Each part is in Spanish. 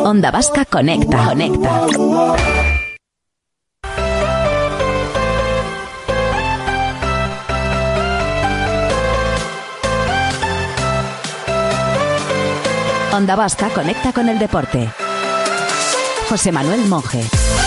Onda Vasca Conecta. Onda Vasca conecta con el deporte. José Manuel Monge.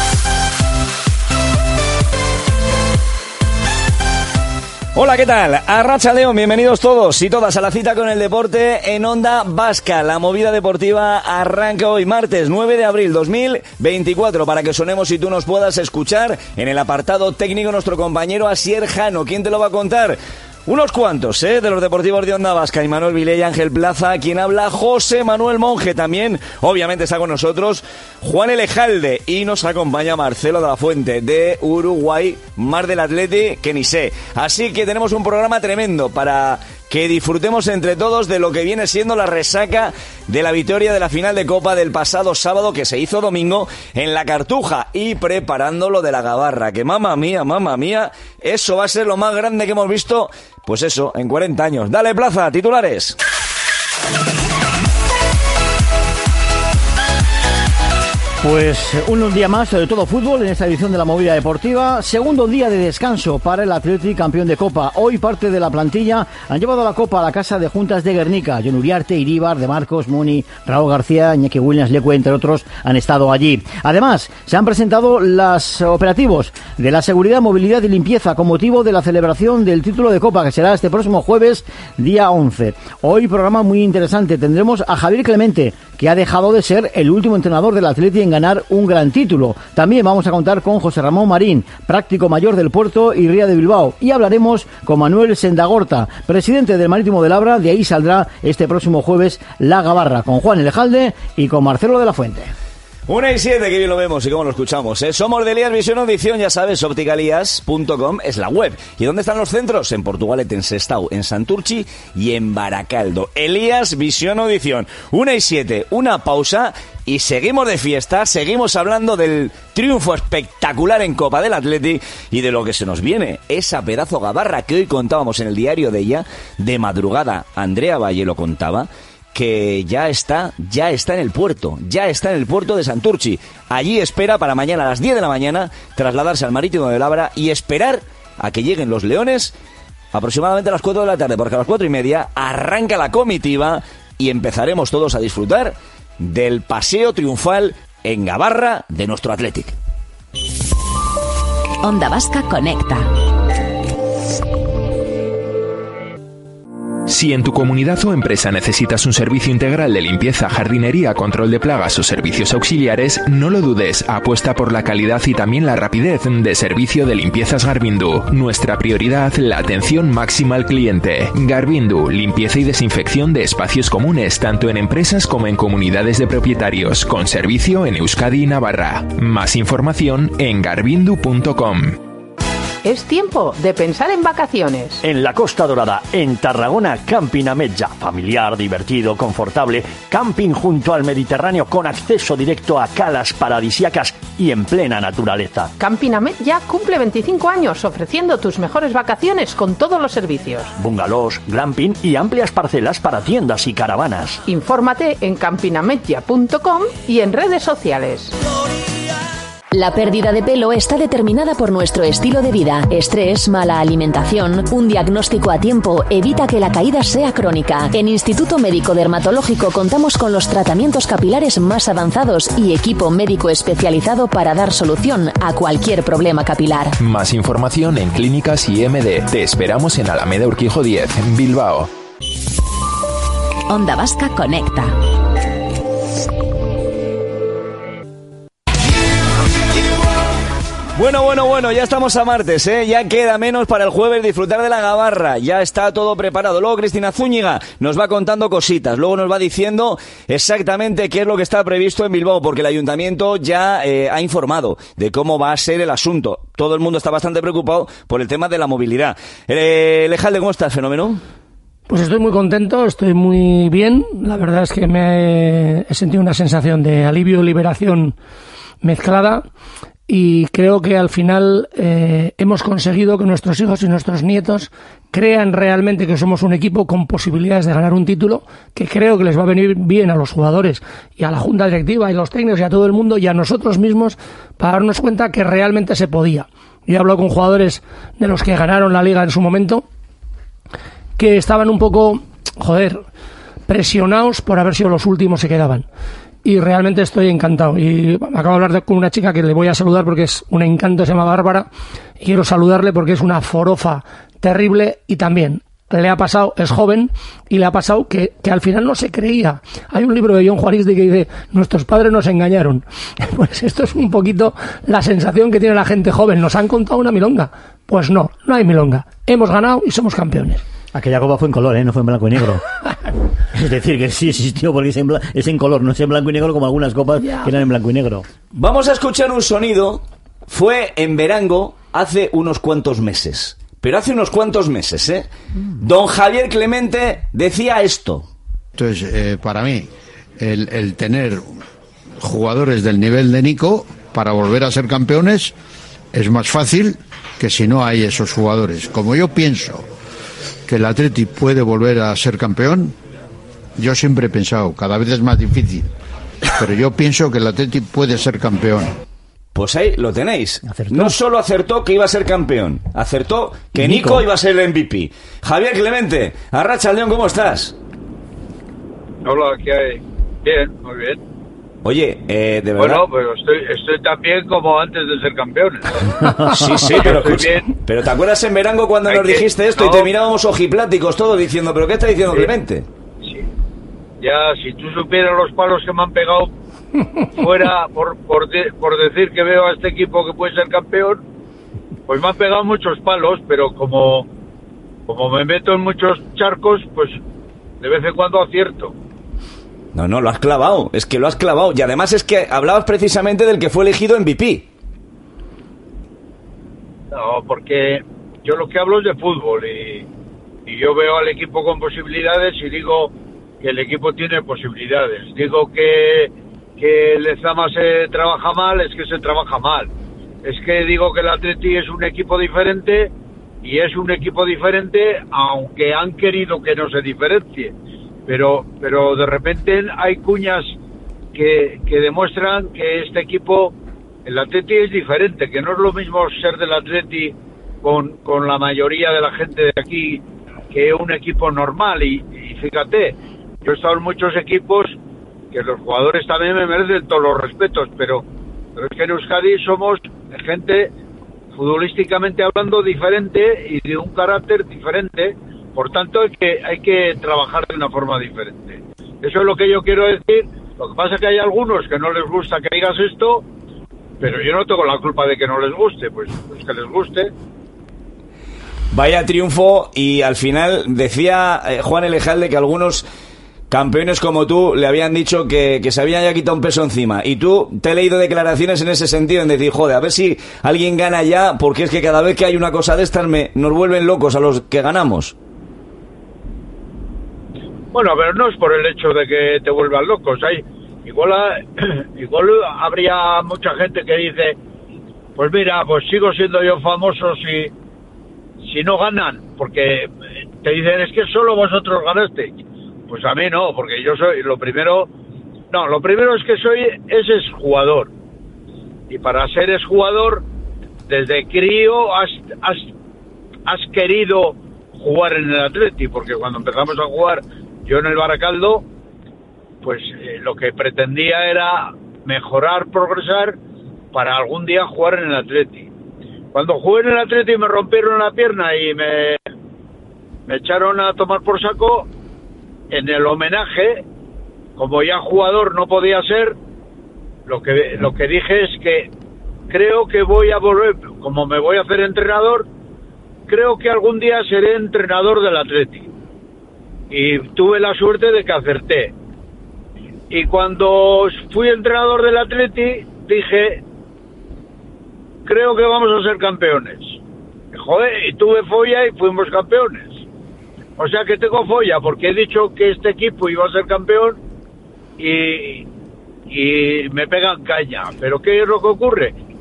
Hola, ¿qué tal? Arratsaldeon, bienvenidos todos y todas a la cita con el deporte en Onda Vasca. La movida deportiva arranca hoy, martes 9 de abril 2024, para que sonemos y tú nos puedas escuchar. En el apartado técnico, nuestro compañero Asier Jano. ¿Quién te lo va a contar? Unos cuantos, de los deportivos de Onda Vasca, Imanol Vilella, Ángel Plaza, quien habla José Manuel Monge. También, obviamente, está con nosotros Juan Elejalde y nos acompaña Marcelo de la Fuente de Uruguay, Mar del Atleti, que ni sé. Así que tenemos un programa tremendo para que disfrutemos entre todos de lo que viene siendo la resaca de la victoria de la final de Copa del pasado sábado, que se hizo domingo en la Cartuja, y preparando lo de la Gabarra, que mamma mía, eso va a ser lo más grande que hemos visto, pues eso, en 40 años. Dale, Plaza, titulares. Pues un día más de todo fútbol en esta edición de la movida deportiva. Segundo día de descanso para el Athletic, campeón de Copa. Hoy parte de la plantilla han llevado la Copa a la casa de Juntas de Guernica. Jon Uriarte, Iríbar, De Marcos, Muni, Raúl García, Iñaki Williams, Leque, entre otros, han estado allí. Además, se han presentado los operativos de la seguridad, movilidad y limpieza con motivo de la celebración del título de Copa, que será este próximo jueves, día 11. Hoy programa muy interesante. Tendremos a Javier Clemente, que ha dejado de ser el último entrenador del Athletic en ganar un gran título. También vamos a contar con José Ramón Marín, práctico mayor del Puerto y Ría de Bilbao, y hablaremos con Manuel Sendagorta, presidente del Marítimo de Labra. De ahí saldrá este próximo jueves la Gabarra, con Juan Elejalde y con Marcelo de la Fuente. 1:07, que bien lo vemos y cómo lo escuchamos, Somos de Elías Visión Audición, ya sabes, opticalias.com es la web. ¿Y dónde están los centros? En Portugalete, en Sestao, en Santurchi y en Baracaldo. Elías Visión Audición. 1:07, una pausa y seguimos de fiesta, seguimos hablando del triunfo espectacular en Copa del Athletic y de lo que se nos viene, esa pedazo Gabarra que hoy contábamos en el diario de ella, de madrugada. Andrea Valle lo contaba, que ya está en el puerto de Santurchi. Allí espera para mañana a las 10 de la mañana trasladarse al Marítimo de Labra y esperar a que lleguen los leones aproximadamente a las 4 de la tarde, porque a las 4:30 arranca la comitiva y empezaremos todos a disfrutar del paseo triunfal en Gabarra de nuestro Athletic. Onda Vasca Conecta. Si en tu comunidad o empresa necesitas un servicio integral de limpieza, jardinería, control de plagas o servicios auxiliares, no lo dudes, apuesta por la calidad y también la rapidez de servicio de Limpiezas Garbindu. Nuestra prioridad, la atención máxima al cliente. Garbindu, limpieza y desinfección de espacios comunes, tanto en empresas como en comunidades de propietarios, con servicio en Euskadi y Navarra. Más información en garbindu.com. Es tiempo de pensar en vacaciones. En la Costa Dorada, en Tarragona, Camping Ametlla. Familiar, divertido, confortable. Camping junto al Mediterráneo con acceso directo a calas paradisíacas y en plena naturaleza. Camping Ametlla cumple 25 años ofreciendo tus mejores vacaciones con todos los servicios. Bungalows, glamping y amplias parcelas para tiendas y caravanas. Infórmate en campingametlla.com y en redes sociales. La pérdida de pelo está determinada por nuestro estilo de vida. Estrés, mala alimentación, un diagnóstico a tiempo evita que la caída sea crónica. En Instituto Médico Dermatológico contamos con los tratamientos capilares más avanzados y equipo médico especializado para dar solución a cualquier problema capilar. Más información en Clínicas IMD. Te esperamos en Alameda Urquijo 10, en Bilbao. Onda Vasca Conecta. Bueno, ya estamos a martes, ya queda menos para el jueves disfrutar de la Gabarra, ya está todo preparado. Luego Cristina Zúñiga nos va contando cositas, luego nos va diciendo exactamente qué es lo que está previsto en Bilbao, porque el ayuntamiento ya ha informado de cómo va a ser el asunto. Todo el mundo está bastante preocupado por el tema de la movilidad. Elejalde, ¿cómo estás, fenómeno? Pues estoy muy contento, estoy muy bien. La verdad es que he sentido una sensación de alivio y liberación mezclada. y creo que al final hemos conseguido que nuestros hijos y nuestros nietos crean realmente que somos un equipo con posibilidades de ganar un título, que creo que les va a venir bien a los jugadores y a la junta directiva y a los técnicos y a todo el mundo y a nosotros mismos para darnos cuenta que realmente se podía. Yo he hablado con jugadores de los que ganaron la Liga en su momento que estaban un poco, presionados por haber sido los últimos que quedaban. Y realmente estoy encantado. Y acabo de hablar con una chica que le voy a saludar porque es un encanto, se llama Bárbara, y quiero saludarle porque es una forofa terrible y también le ha pasado, es joven, y le ha pasado que al final no se creía. Hay un libro de John Juaristi que dice, nuestros padres nos engañaron. Pues esto es un poquito la sensación que tiene la gente joven. Nos han contado una milonga. Pues no hay milonga. Hemos ganado y somos campeones. Aquella copa fue en color, no fue en blanco y negro. Es decir, que sí existió porque es en color, no es en blanco y negro como algunas copas que eran en blanco y negro. Vamos a escuchar un sonido. Fue en Verango hace unos cuantos meses. Pero hace unos cuantos meses, ¿eh? Don Javier Clemente decía esto. Entonces, para mí, el tener jugadores del nivel de Nico para volver a ser campeones es más fácil que si no hay esos jugadores. Como yo pienso que el Atleti puede volver a ser campeón, yo siempre he pensado, cada vez es más difícil, pero yo pienso que el Atleti puede ser campeón. Pues ahí lo tenéis. ¿Acertó? No solo acertó que iba a ser campeón, acertó que Nico iba a ser el MVP. Javier Clemente, Arratsaldeon, ¿cómo estás? Hola, ¿qué hay? Bien, muy bien. Oye, de verdad... Bueno, pero estoy tan bien como antes de ser campeones. Sí, pero ¿te acuerdas en Verango cuando nos dijiste esto y te mirábamos ojipláticos todos diciendo, ¿pero qué está diciendo Clemente? Sí. Ya, si tú supieras los palos que me han pegado fuera por decir que veo a este equipo que puede ser campeón, pues me han pegado muchos palos, pero como me meto en muchos charcos, pues de vez en cuando acierto. No, lo has clavado, es que lo has clavado. Y además es que hablabas precisamente del que fue elegido MVP. No, porque yo lo que hablo es de fútbol y yo veo al equipo con posibilidades y digo que el equipo tiene posibilidades. Digo que Lezama se trabaja mal, es que se trabaja mal. Es que digo que el Atleti es un equipo diferente y es un equipo diferente aunque han querido que no se diferencie. Pero de repente hay cuñas que demuestran que este equipo, el Atleti es diferente, que no es lo mismo ser del Atleti con la mayoría de la gente de aquí que un equipo normal. Y fíjate, yo he estado en muchos equipos que los jugadores también me merecen todos los respetos, pero es que en Euskadi somos gente futbolísticamente hablando diferente y de un carácter diferente. Por tanto, hay que trabajar de una forma diferente. Eso es lo que yo quiero decir. Lo que pasa es que hay algunos que no les gusta que digas esto, pero yo no tengo la culpa de que no les guste, pues que les guste. Vaya triunfo, y al final decía Juan Elejalde que algunos campeones como tú le habían dicho que se habían ya quitado un peso encima, y tú te he leído declaraciones en ese sentido, en decir, joder, a ver si alguien gana ya, porque es que cada vez que hay una cosa de estas nos vuelven locos a los que ganamos. Bueno, pero no es por el hecho de que te vuelvan locos. Igual habría mucha gente que dice, pues mira, pues sigo siendo yo famoso si no ganan, porque te dicen, es que solo vosotros ganaste. Pues a mí no, porque yo soy, lo primero es que soy ese jugador. Y para ser exjugador, desde crío has querido jugar en el Atleti, porque cuando empezamos a jugar yo en el Baracaldo, pues lo que pretendía era mejorar, progresar, para algún día jugar en el Atleti. Cuando jugué en el Atleti me rompieron la pierna y me echaron a tomar por saco. En el homenaje, como ya jugador no podía ser, lo que dije es que creo que voy a volver, como me voy a hacer entrenador, creo que algún día seré entrenador del Atleti. Y tuve la suerte de que acerté. Y cuando fui entrenador del Atleti, dije, creo que vamos a ser campeones. Joder, y tuve folla y fuimos campeones. O sea que tengo folla, porque he dicho que este equipo iba a ser campeón y me pegan caña. Pero ¿qué es lo que ocurre?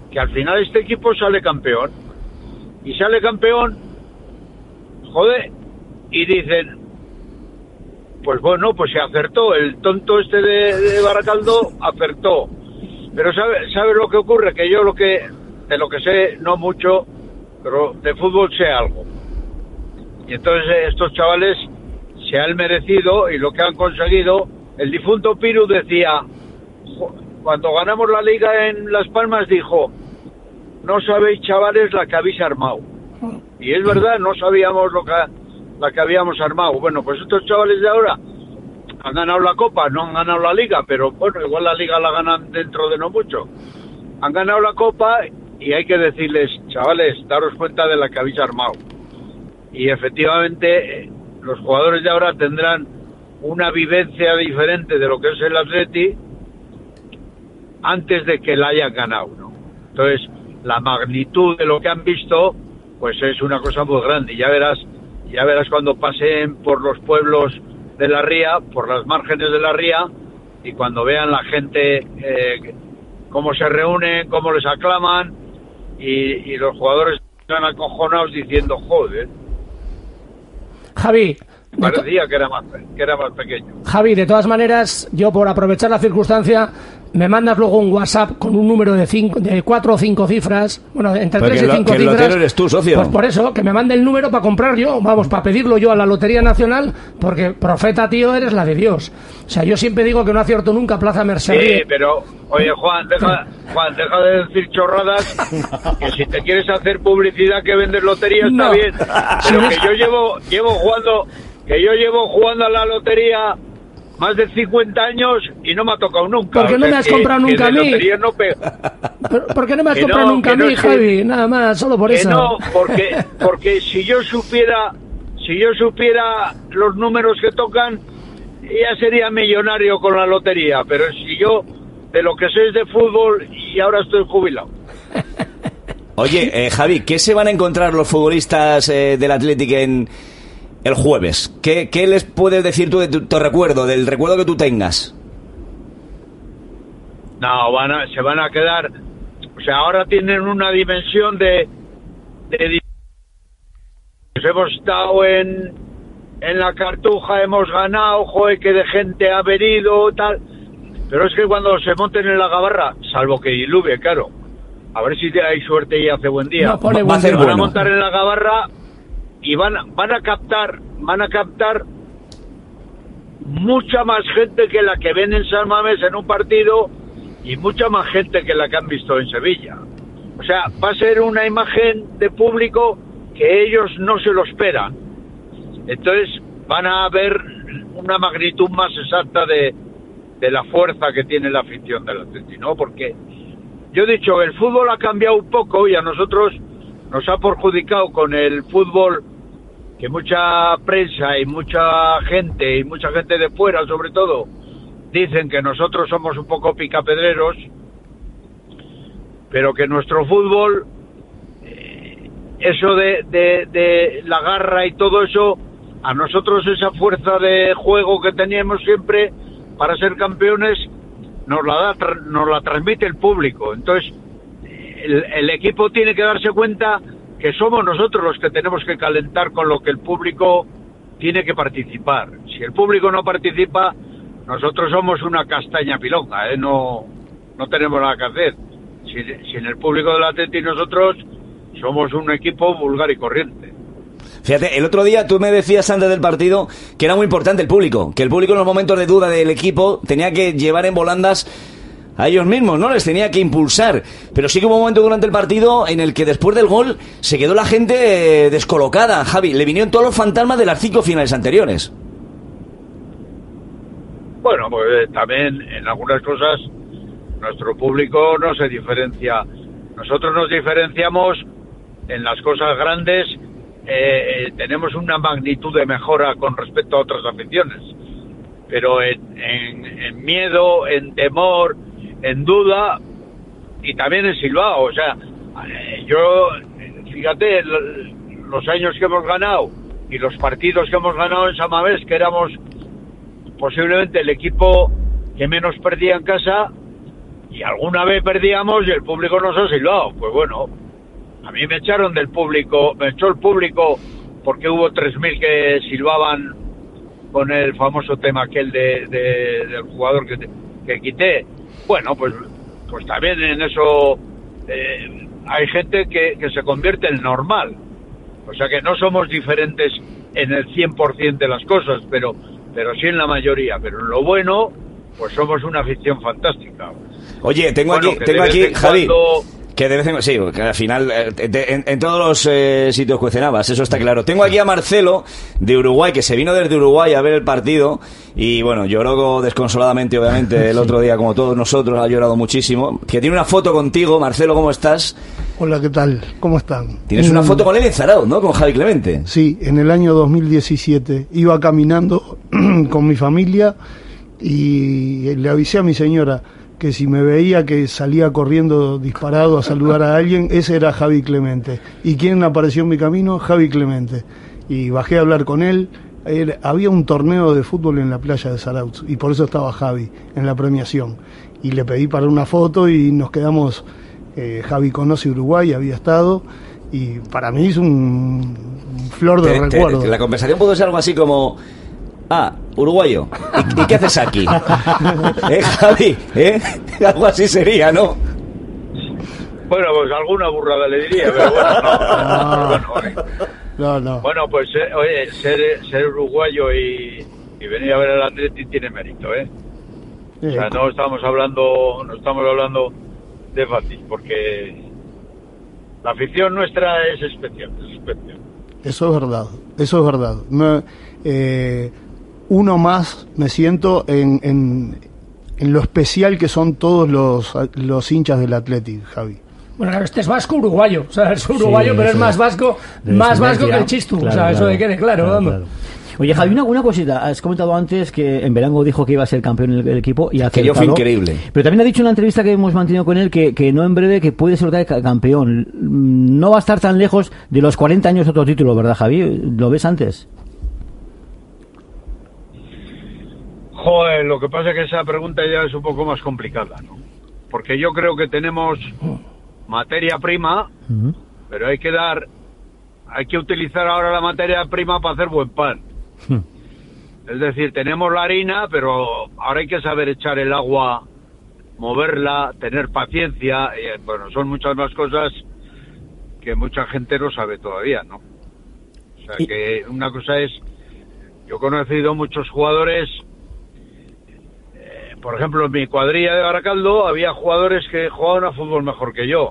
que al final este equipo sale campeón. Y sale campeón, joder, y dicen, pues bueno, pues se acertó, el tonto este de Baracaldo acertó. Pero ¿sabes lo que ocurre? Que yo de lo que sé, no mucho, pero de fútbol sé algo. Y entonces estos chavales se han merecido, y lo que han conseguido, el difunto Piru decía, cuando ganamos la Liga en Las Palmas, dijo, no sabéis, chavales, la que habéis armado. Y es verdad, no sabíamos la que habíamos armado. Bueno, pues estos chavales de ahora han ganado la Copa, no han ganado la Liga, pero bueno, igual la Liga la ganan dentro de no mucho. Han ganado la Copa y hay que decirles, chavales, daros cuenta de la que habéis armado. Y efectivamente, los jugadores de ahora tendrán una vivencia diferente de lo que es el Atleti antes de que la hayan ganado, ¿no? Entonces, la magnitud de lo que han visto, pues es una cosa muy grande. Ya verás cuando pasen por los pueblos de la ría, por las márgenes de la ría, y cuando vean la gente cómo se reúnen, cómo les aclaman, y los jugadores están acojonados diciendo, joder, Javi, parecía que era más pequeño. Javi, de todas maneras, yo por aprovechar la circunstancia, me mandas luego un WhatsApp con un número de 4 o 5 cifras, bueno, entre 3 y 5 cifras. El lotero eres tú, socio. Pues por eso, que me mande el número para comprar yo, vamos, para pedirlo yo a la Lotería Nacional, porque profeta, tío, eres la de Dios. O sea, yo siempre digo que no acierto nunca Plaza Mercedes. Sí, pero, oye, Juan, deja de decir chorradas, que si te quieres hacer publicidad que vendes lotería está bien, pero que yo llevo jugando a la lotería más de 50 años y no me ha tocado nunca. ¿Por qué no me has comprado nunca a mí? No ¿Por qué no me has comprado nunca a mí, Javi? Nada más, solo por eso. No, porque si yo supiera los números que tocan, ya sería millonario con la lotería. Pero si yo de lo que sé es de fútbol y ahora estoy jubilado. Oye, Javi, ¿qué se van a encontrar los futbolistas del Athletic en el jueves? ¿Qué les puedes decir tú de tu recuerdo, del recuerdo que tú tengas? No, se van a quedar, o sea, ahora tienen una dimensión de hemos estado en la Cartuja, hemos ganado, joder, que de gente ha venido, tal, pero es que cuando se monten en la Gabarra, salvo que diluvie, claro, a ver si hay suerte y hace buen día, van a montar en la Gabarra y van a captar mucha más gente que la que ven en San Mamés en un partido y mucha más gente que la que han visto en Sevilla. O sea, va a ser una imagen de público que ellos no se lo esperan. Entonces van a ver una magnitud más exacta de la fuerza que tiene la afición del Atleti, ¿no? Porque yo he dicho, el fútbol ha cambiado un poco y a nosotros nos ha perjudicado con el fútbol, que mucha prensa y mucha gente de fuera sobre todo dicen que nosotros somos un poco picapedreros, pero que nuestro fútbol, eso de la garra y todo eso, a nosotros esa fuerza de juego que teníamos siempre para ser campeones nos la transmite el público. Entonces el equipo tiene que darse cuenta que somos nosotros los que tenemos que calentar con lo que el público tiene que participar. Si el público no participa, nosotros somos una castaña pilonga, no tenemos nada que hacer. Sin el público del Atleti, nosotros somos un equipo vulgar y corriente. Fíjate, el otro día tú me decías antes del partido que era muy importante el público, que el público en los momentos de duda del equipo tenía que llevar en volandas a ellos mismos, ¿no? Les tenía que impulsar. Pero sí que hubo un momento durante el partido en el que después del gol se quedó la gente descolocada. Javi, le vinieron todos los fantasmas de las 5 finales anteriores. Bueno, pues también en algunas cosas nuestro público no se diferencia. Nosotros nos diferenciamos en las cosas grandes, tenemos una magnitud de mejora con respecto a otras aficiones. Pero en miedo, en temor, en duda y también en silbao, o sea, fíjate los años que hemos ganado y los partidos que hemos ganado en San Mamés, que éramos posiblemente el equipo que menos perdía en casa, Y alguna vez perdíamos y el público nos ha silbado. Pues bueno, a mí me echaron del público, me echó el público porque hubo 3.000 que silbaban con el famoso tema aquel del jugador que quité. Bueno, pues también en eso hay gente que se convierte en normal. O sea que no somos diferentes en el 100% de las cosas, pero sí en la mayoría. Pero en lo bueno, pues somos una afición fantástica. Oye, tengo aquí, Javi, que de vez en cuando, sí, que al final en todos los sitios cuecenabas, eso está claro. Tengo aquí a Marcelo de Uruguay, que se vino desde Uruguay a ver el partido y bueno, lloró desconsoladamente, obviamente, el otro día, como todos nosotros, ha llorado muchísimo. Que tiene una foto contigo. Marcelo, ¿cómo estás? Hola, ¿qué tal? ¿Cómo están? Tienes una foto con él en Zarauz, ¿no? Con Javi Clemente. Sí, en el año 2017. Iba caminando con mi familia y le avisé a mi señora que si me veía que salía corriendo disparado a saludar a alguien, ese era Javi Clemente. ¿Y quién apareció en mi camino? Javi Clemente. Y bajé a hablar con él. Había un torneo de fútbol en la playa de Zarauz y por eso estaba Javi en la premiación. Y le pedí para una foto y nos quedamos. Javi conoce Uruguay, había estado, y para mí es un flor de recuerdo. La conversación pudo ser algo así como: uruguayo, ¿y qué haces aquí? Javi, algo así sería, ¿no? Bueno, pues alguna burrada le diría, pero bueno, no. Bueno, pues oye, ser uruguayo y venir a ver al Atleti tiene mérito, ¿eh? O sea, no estamos hablando de fácil, porque la afición nuestra es especial. Eso es verdad. Uno más me siento en lo especial que son todos los hinchas del Athletic, Javi. Bueno, claro, este es vasco-uruguayo, o sea, es uruguayo, sí, pero es más vasco que el Chistu, claro, o sea, eso de quede claro, vamos. Claro. Oye, Javi, una cosita. Has comentado antes que en Berango dijo que iba a ser campeón el equipo y que yo fui increíble. Pero también ha dicho en la entrevista que hemos mantenido con él que no en breve, que puede ser campeón. No va a estar tan lejos de los 40 años otro título, ¿verdad, Javi? ¿Lo ves antes? Joder, lo que pasa es que esa pregunta ya es un poco más complicada, ¿no? Porque yo creo que tenemos materia prima, pero hay que utilizar ahora la materia prima para hacer buen pan. Es decir, tenemos la harina, pero ahora hay que saber echar el agua, moverla, tener paciencia. Bueno, son muchas más cosas que mucha gente no sabe todavía, ¿no? O sea, que una cosa es, yo he conocido muchos jugadores, por ejemplo, en mi cuadrilla de Baracaldo había jugadores que jugaban a fútbol mejor que yo.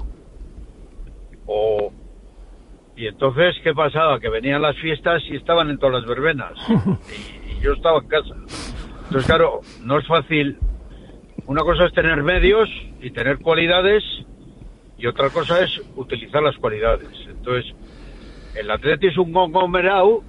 Y entonces, ¿qué pasaba? Que venían las fiestas y estaban en todas las verbenas. Y yo estaba en casa. Entonces, claro, no es fácil. Una cosa es tener medios y tener cualidades, y otra cosa es utilizar las cualidades. Entonces, el Atleti es un conglomerado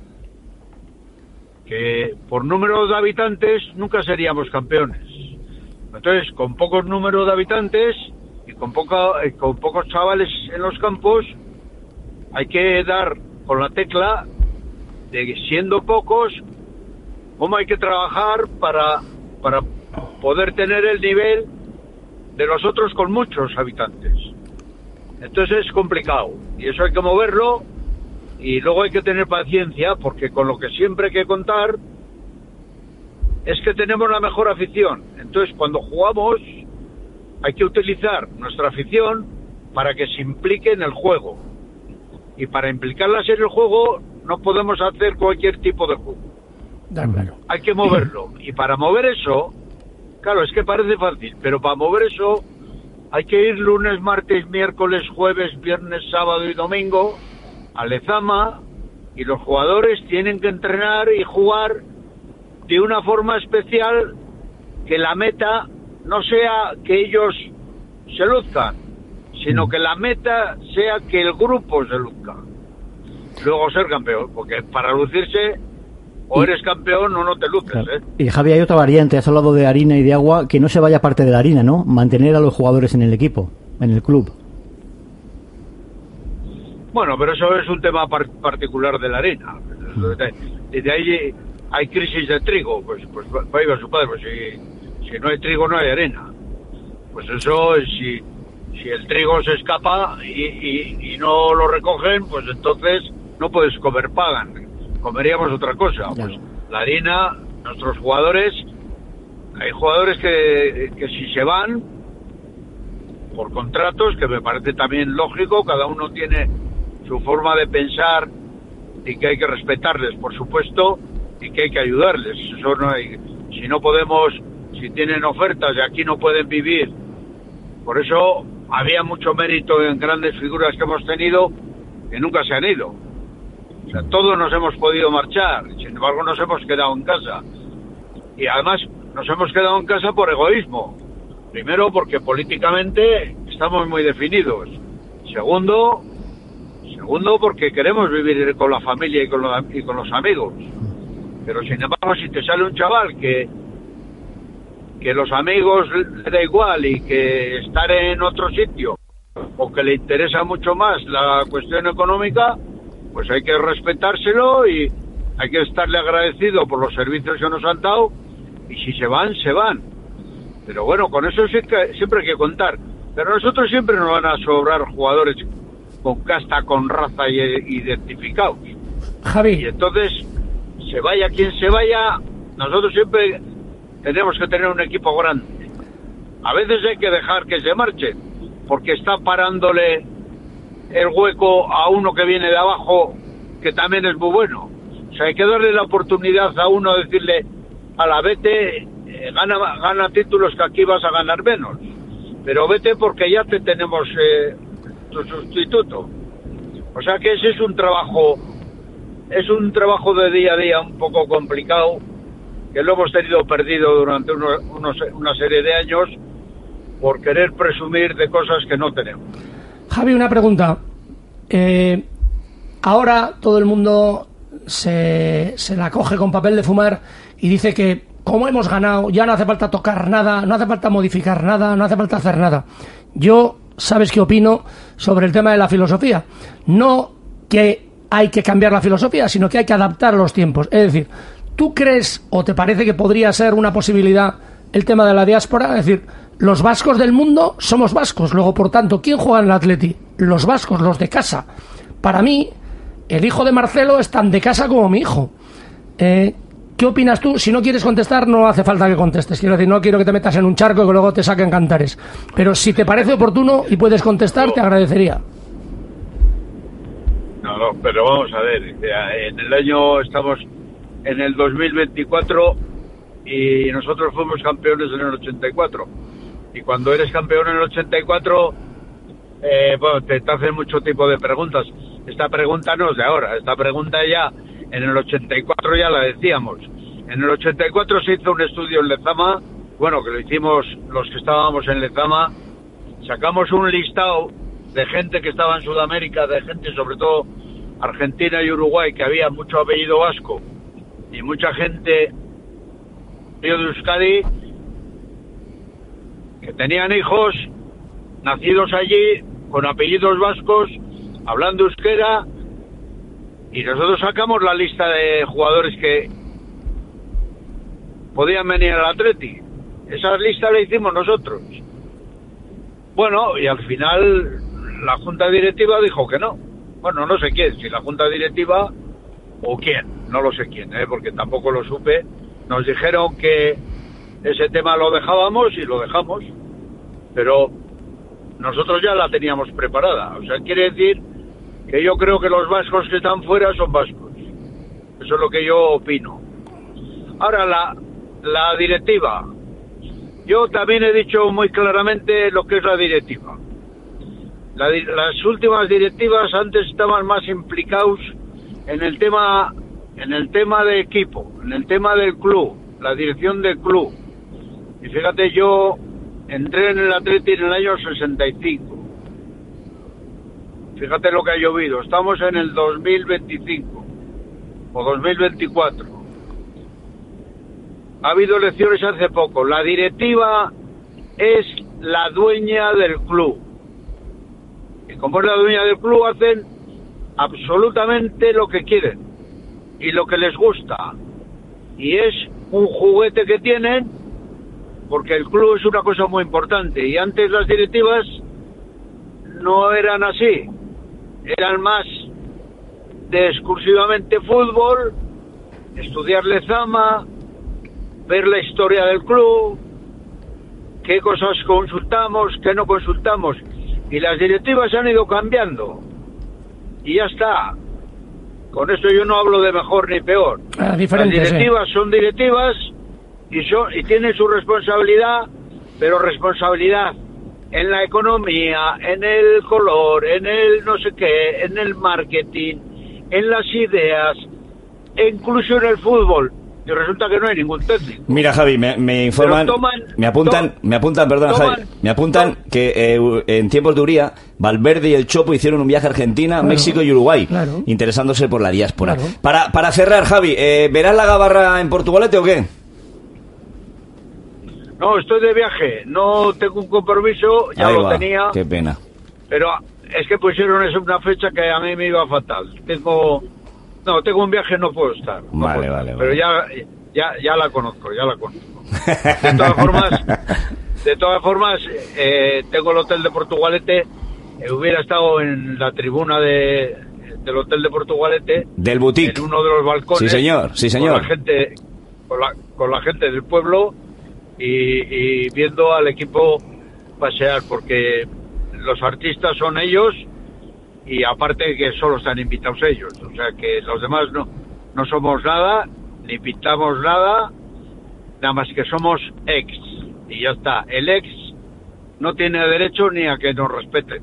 que por número de habitantes nunca seríamos campeones. Entonces, con pocos números de habitantes y con pocos chavales en los campos, hay que dar con la tecla de, siendo pocos, cómo hay que trabajar para poder tener el nivel de los otros con muchos habitantes. Entonces es complicado y eso hay que moverlo, y luego hay que tener paciencia, porque con lo que siempre hay que contar es que tenemos la mejor afición. Entonces, cuando jugamos hay que utilizar nuestra afición para que se implique en el juego. Y para implicarlas en el juego no podemos hacer cualquier tipo de juego. Claro. Hay que moverlo. Y para mover eso, claro, es que parece fácil, pero para mover eso hay que ir lunes, martes, miércoles, jueves, viernes, sábado y domingo a Lezama, y los jugadores tienen que entrenar y jugar de una forma especial, que la meta no sea que ellos se luzcan, sino que la meta sea que el grupo se luzca. Luego ser campeón, porque para lucirse o eres campeón o no te luces, claro. Y Javi, hay otra variante, has hablado de harina y de agua, que no se vaya parte de la harina, ¿no? Mantener a los jugadores en el equipo, en el club. Bueno, pero eso es un tema particular de la harina. Desde ahí hay crisis de trigo, pues va a su padre, pues si no hay trigo no hay harina. pues eso, si el trigo se escapa y no lo recogen, pues entonces no puedes comer pan, comeríamos otra cosa. Pues la harina, nuestros jugadores, hay jugadores que si se van por contratos, que me parece también lógico, cada uno tiene su forma de pensar y que hay que respetarles, por supuesto, y que hay que ayudarles. Eso no hay, si no podemos, si tienen ofertas y aquí no pueden vivir. Por eso había mucho mérito en grandes figuras que hemos tenido que nunca se han ido. O sea, todos nos hemos podido marchar, sin embargo nos hemos quedado en casa. Y además nos hemos quedado en casa por egoísmo. Primero, porque políticamente estamos muy definidos. Segundo, porque queremos vivir con la familia y con los amigos. Pero sin embargo, si te sale un chaval que los amigos le da igual y que estar en otro sitio, o que le interesa mucho más la cuestión económica, pues hay que respetárselo y hay que estarle agradecido por los servicios que nos han dado, y si se van, se van. Pero bueno, con eso siempre hay que contar. Pero a nosotros siempre nos van a sobrar jugadores con casta, con raza y identificados. Javi. Y entonces, se vaya quien se vaya, nosotros siempre tenemos que tener un equipo grande. A veces hay que dejar que se marchen, porque está parándole el hueco a uno que viene de abajo, que también es muy bueno. O sea, hay que darle la oportunidad a uno, decirle, a la vete, gana títulos que aquí vas a ganar menos. Pero vete porque ya te tenemos tu sustituto. O sea que ese es un trabajo de día a día un poco complicado, que lo hemos tenido perdido durante una serie de años por querer presumir de cosas que no tenemos. Javi, una pregunta. Ahora todo el mundo se la coge con papel de fumar y dice que como hemos ganado, ya no hace falta tocar nada, no hace falta modificar nada, no hace falta hacer nada. Yo, ¿sabes qué opino sobre el tema de la filosofía? No que hay que cambiar la filosofía, sino que hay que adaptar a los tiempos. Es decir, ¿tú crees o te parece que podría ser una posibilidad el tema de la diáspora? Es decir, los vascos del mundo somos vascos, luego, por tanto, ¿quién juega en el Atleti? Los vascos, los de casa. Para mí, el hijo de Marcelo es tan de casa como mi hijo. ¿Qué opinas tú? Si no quieres contestar, no hace falta que contestes. Quiero decir, no quiero que te metas en un charco y que luego te saquen cantares. Pero si te parece oportuno y puedes contestar, te agradecería. No, pero vamos a ver. En el año, estamos en el 2024 y nosotros fuimos campeones en el 84. Y cuando eres campeón en el 84, bueno, te hacen mucho tipo de preguntas. Esta pregunta no es de ahora, esta pregunta ya en el 84 ya la decíamos. En el 84 se hizo un estudio en Lezama, bueno, que lo hicimos los que estábamos en Lezama, sacamos un listado de gente que estaba en Sudamérica, de gente sobre todo Argentina y Uruguay, que había mucho apellido vasco y mucha gente de Euskadi que tenían hijos nacidos allí con apellidos vascos, hablando euskera, y nosotros sacamos la lista de jugadores que podían venir al Atleti. Esa lista la hicimos nosotros. Bueno, y al final la junta directiva dijo que no. Bueno, no sé quién, si la junta directiva o quién, no lo sé quién, porque tampoco lo supe. Nos dijeron que ese tema lo dejábamos y lo dejamos, pero nosotros ya la teníamos preparada. O sea, quiere decir que yo creo que los vascos que están fuera son vascos. Eso es lo que yo opino. Ahora, la directiva. Yo también he dicho muy claramente lo que es la directiva. Las últimas directivas antes estaban más implicados en el tema de equipo, en el tema del club, la dirección del club. Y fíjate, yo entré en el Atleti en el año 65. Fíjate lo que ha llovido. Estamos en el 2025 o 2024. Ha habido elecciones hace poco. La directiva es la dueña del club. Y como es la dueña del club, hacen absolutamente lo que quieren y lo que les gusta. Y es un juguete que tienen porque el club es una cosa muy importante, y antes las directivas no eran así, eran más de exclusivamente fútbol, estudiar Lezama, ver la historia del club, qué cosas consultamos, qué no consultamos, y las directivas han ido cambiando, y ya está. Con esto yo no hablo de mejor ni peor. Las directivas son directivas y tienen su responsabilidad, pero responsabilidad en la economía, en el color, en el no sé qué, en el marketing, en las ideas, e incluso en el fútbol. Y resulta que no hay ningún técnico. Mira, Javi, me informan, me apuntan que en tiempos de Uría, Valverde y el Chopo hicieron un viaje a Argentina, México y Uruguay, interesándose por la diáspora. Para cerrar, Javi, ¿verás la Gabarra en Portugalete o qué? No, estoy de viaje, no tengo un compromiso, ya lo tenía. Qué pena. Pero es que pusieron una fecha que a mí me iba fatal. Tengo un viaje, no puedo estar. Vale. Pero ya la conozco. De todas formas, tengo el hotel de Portugalete. Hubiera estado en la tribuna del hotel de Portugalete. Del boutique. En uno de los balcones. Sí, señor. Con la gente del pueblo y viendo al equipo pasear, porque los artistas son ellos. Y aparte que solo están invitados ellos, o sea que los demás no somos nada, ni pintamos nada más que somos ex, y ya está. El ex no tiene derecho ni a que nos respeten.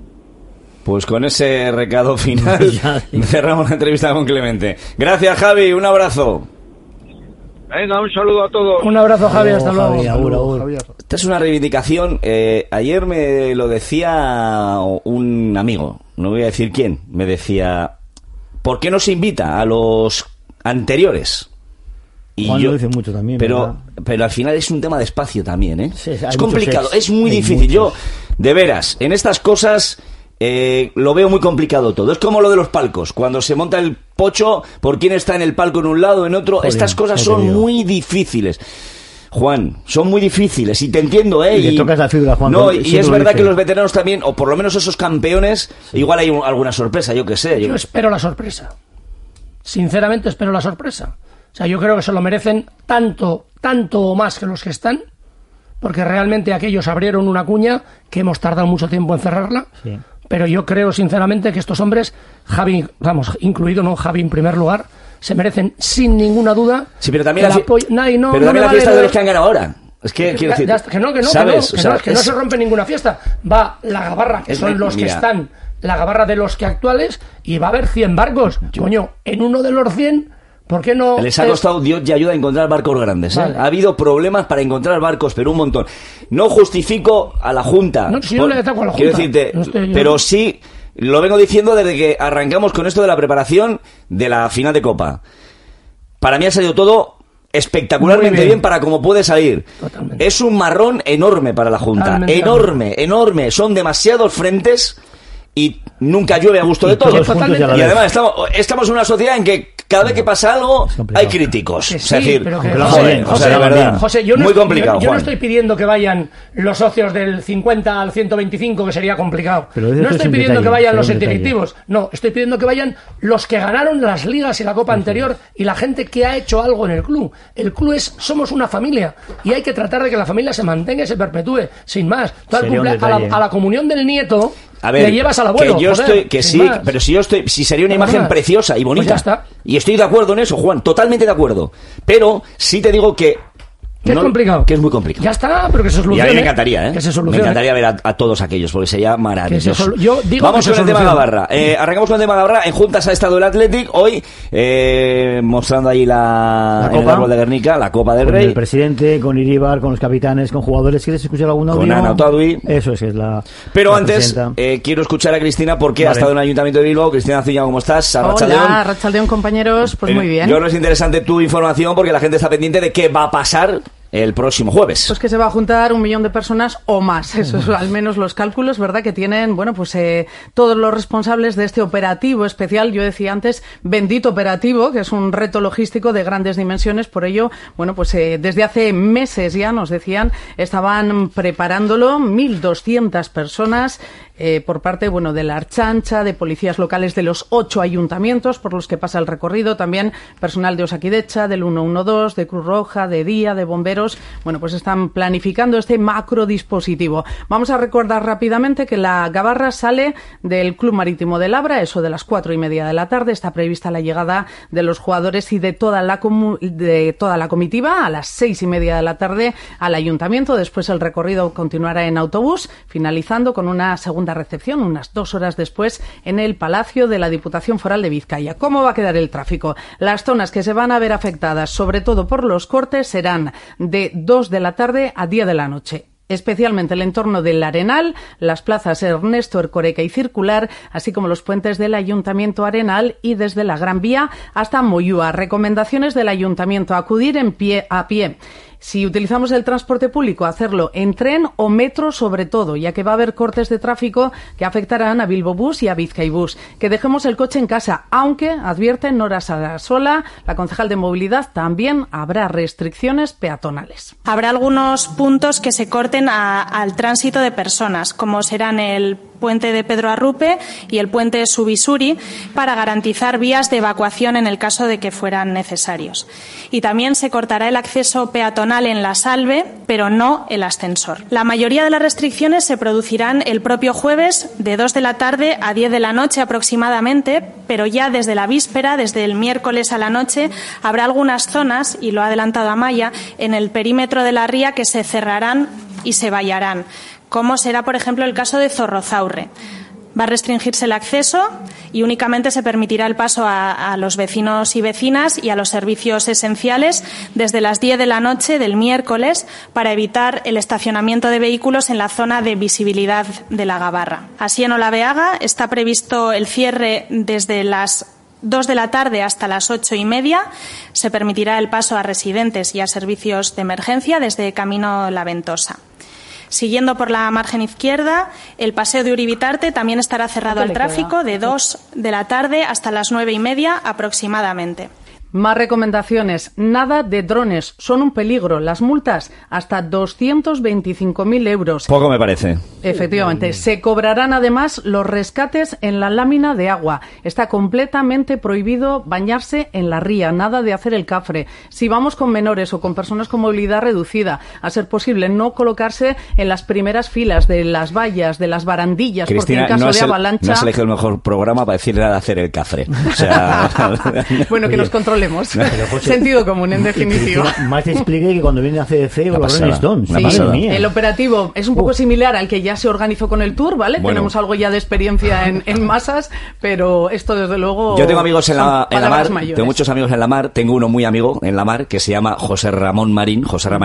Pues con ese recado final cerramos la entrevista con Clemente. Gracias, Javi, un abrazo. Venga, un saludo a todos. Un abrazo, Javi, hasta luego. Esta es una reivindicación. Ayer me lo decía un amigo, no voy a decir quién, me decía, ¿por qué no se invita a los anteriores? Y Juan lo dice mucho también, pero al final es un tema de espacio también, ¿eh? Sí, es complicado, es muy difícil. Yo, de veras, en estas cosas lo veo muy complicado todo. Es como lo de los palcos, cuando se monta el pocho, por quién está en el palco en un lado, en otro. Estas cosas son muy difíciles, Juan, son muy difíciles, y te entiendo, ¿eh? Y le tocas la fibra, Juan. No, y es verdad que los veteranos también, o por lo menos esos campeones, igual hay alguna sorpresa, yo qué sé. Yo espero la sorpresa. Sinceramente espero la sorpresa. O sea, yo creo que se lo merecen tanto o más que los que están, porque realmente aquellos abrieron una cuña que hemos tardado mucho tiempo en cerrarla. Sí. Pero yo creo sinceramente que estos hombres, Javi, incluido, ¿no? Javi en primer lugar, se merecen sin ninguna duda. Sí, pero también la fiesta de los que han ganado ahora. Es que quiero decir, que no se rompe ninguna fiesta. Va la Gabarra, que son los que están, la Gabarra de los que actuales, y va a haber 100 barcos. Coño, en uno de los 100, ¿por qué no? Les ha costado Dios y ayuda a encontrar barcos grandes, ¿eh? Vale. Ha habido problemas para encontrar barcos, pero un montón. No justifico a la Junta. No, si yo no le ataco a la Junta. Quiero decirte, pero sí, lo vengo diciendo desde que arrancamos con esto de la preparación de la final de Copa. Para mí ha salido todo espectacularmente bien para como puede salir. Totalmente. Es un marrón enorme para la Junta. Enorme. Son demasiados frentes y nunca llueve a gusto de todos. Y además estamos en una sociedad en que cada vez que pasa algo hay críticos. Sí, es decir, José, yo muy complicado. Yo no estoy pidiendo que vayan los socios del 50 al 125, que sería complicado. No estoy pidiendo que vayan los directivos. No, estoy pidiendo que vayan los que ganaron las ligas y la Copa anterior y la gente que ha hecho algo en el club. El club somos una familia y hay que tratar de que la familia se mantenga y se perpetúe, sin más. A la comunión del nieto. A ver, le llevas al abuelo, pero si sería una imagen preciosa y bonita. Pues ya está. Y estoy de acuerdo en eso, Juan, totalmente de acuerdo. Pero sí te digo que es complicado. Que es muy complicado. Ya está, pero que se solucione. Y a mí me encantaría, ¿eh? Que se solucione. Me encantaría ver a todos aquellos, porque sería maravilloso. Vamos con el tema Gabarra. Arrancamos con el tema Gabarra. En Juntas ha estado el Athletic hoy, mostrando ahí la Copa, el árbol de Guernica, la Copa del Rey. Con el presidente, con Iríbar, con los capitanes, con jugadores. ¿Quieres escuchar algún audio? Con Ana Otadui. Eso es la. Pero antes, quiero escuchar a Cristina porque ha estado en el Ayuntamiento de Bilbao. Cristina Zuña, ¿cómo estás? Hola, Arratsaldeon, compañeros. Pues muy bien. Yo creo que es interesante tu información porque la gente está pendiente de qué va a pasar el próximo jueves. Pues que se va a juntar 1 millón de personas o más, eso es al menos los cálculos, ¿verdad? Que tienen, bueno, pues todos los responsables de este operativo especial, yo decía antes, bendito operativo, que es un reto logístico de grandes dimensiones, por ello, bueno, pues desde hace meses ya nos decían, estaban preparándolo 1.200 personas por parte, bueno, de la Ertzaintza, de policías locales de los 8 ayuntamientos por los que pasa el recorrido, también personal de Osakidecha, del 112, de Cruz Roja, de Día, de bomberos. Bueno, pues están planificando este macro dispositivo. Vamos a recordar rápidamente que la Gabarra sale del Club Marítimo de Labra, eso de las 4:30 de la tarde. Está prevista la llegada de los jugadores y de toda la comitiva a las 6:30 de la tarde al ayuntamiento. Después el recorrido continuará en autobús, finalizando con una segunda recepción unas 2 horas después en el Palacio de la Diputación Foral de Vizcaya. ¿Cómo va a quedar el tráfico? Las zonas que se van a ver afectadas, sobre todo por los cortes, serán de 2 de la tarde a 10 de la noche. Especialmente el entorno del Arenal, las plazas Ernesto Erkoreka y Circular, así como los puentes del Ayuntamiento Arenal y desde la Gran Vía hasta Moyúa. Recomendaciones del Ayuntamiento: acudir a pie. Si utilizamos el transporte público, hacerlo en tren o metro sobre todo, ya que va a haber cortes de tráfico que afectarán a Bilbo Bus y a Bizkaibus. Que dejemos el coche en casa, aunque, advierten Nora Sarasola, la concejal de movilidad, también habrá restricciones peatonales. Habrá algunos puntos que se corten al tránsito de personas, como serán el puente de Pedro Arrupe y el puente Subisuri, para garantizar vías de evacuación en el caso de que fueran necesarios. Y también se cortará el acceso peatonal en La Salve, pero no el ascensor. La mayoría de las restricciones se producirán el propio jueves de 2 de la tarde a 10 de la noche aproximadamente, pero ya desde la víspera, desde el miércoles a la noche, habrá algunas zonas, y lo ha adelantado Amaya, en el perímetro de la ría que se cerrarán y se vallarán, como será, por ejemplo, el caso de Zorrozaurre. Va a restringirse el acceso y únicamente se permitirá el paso a los vecinos y vecinas y a los servicios esenciales desde las 10 de la noche del miércoles, para evitar el estacionamiento de vehículos en la zona de visibilidad de la Gabarra. Así, en Olabeaga está previsto el cierre desde las 2 de la tarde hasta las 8:30. Se permitirá el paso a residentes y a servicios de emergencia desde Camino La Ventosa. Siguiendo por la margen izquierda, el paseo de Uribitarte también estará cerrado al tráfico de 2 de la tarde hasta las 9:30 aproximadamente. Más recomendaciones. Nada de drones. Son un peligro. Las multas hasta 225.000 euros. Poco me parece. Efectivamente. Se cobrarán además los rescates en la lámina de agua. Está completamente prohibido bañarse en la ría. Nada de hacer el cafre. Si vamos con menores o con personas con movilidad reducida, a ser posible no colocarse en las primeras filas de las vallas, de las barandillas, Cristina, porque en caso de avalancha... no has elegido el mejor programa para decirle a hacer el cafre. O sea... Bueno, que nos controlemos. Sentido común, en definitiva. Más te expliqué que cuando viene a CDC o los Rolling Stones. Sí, el operativo es un poco similar al que ya se organizó con el Tour, ¿vale? Bueno. Tenemos algo ya de experiencia en masas, pero esto desde luego... Yo tengo amigos en la mar, mayores. Tengo muchos amigos en la mar, tengo uno muy amigo en la mar que se llama José Marín,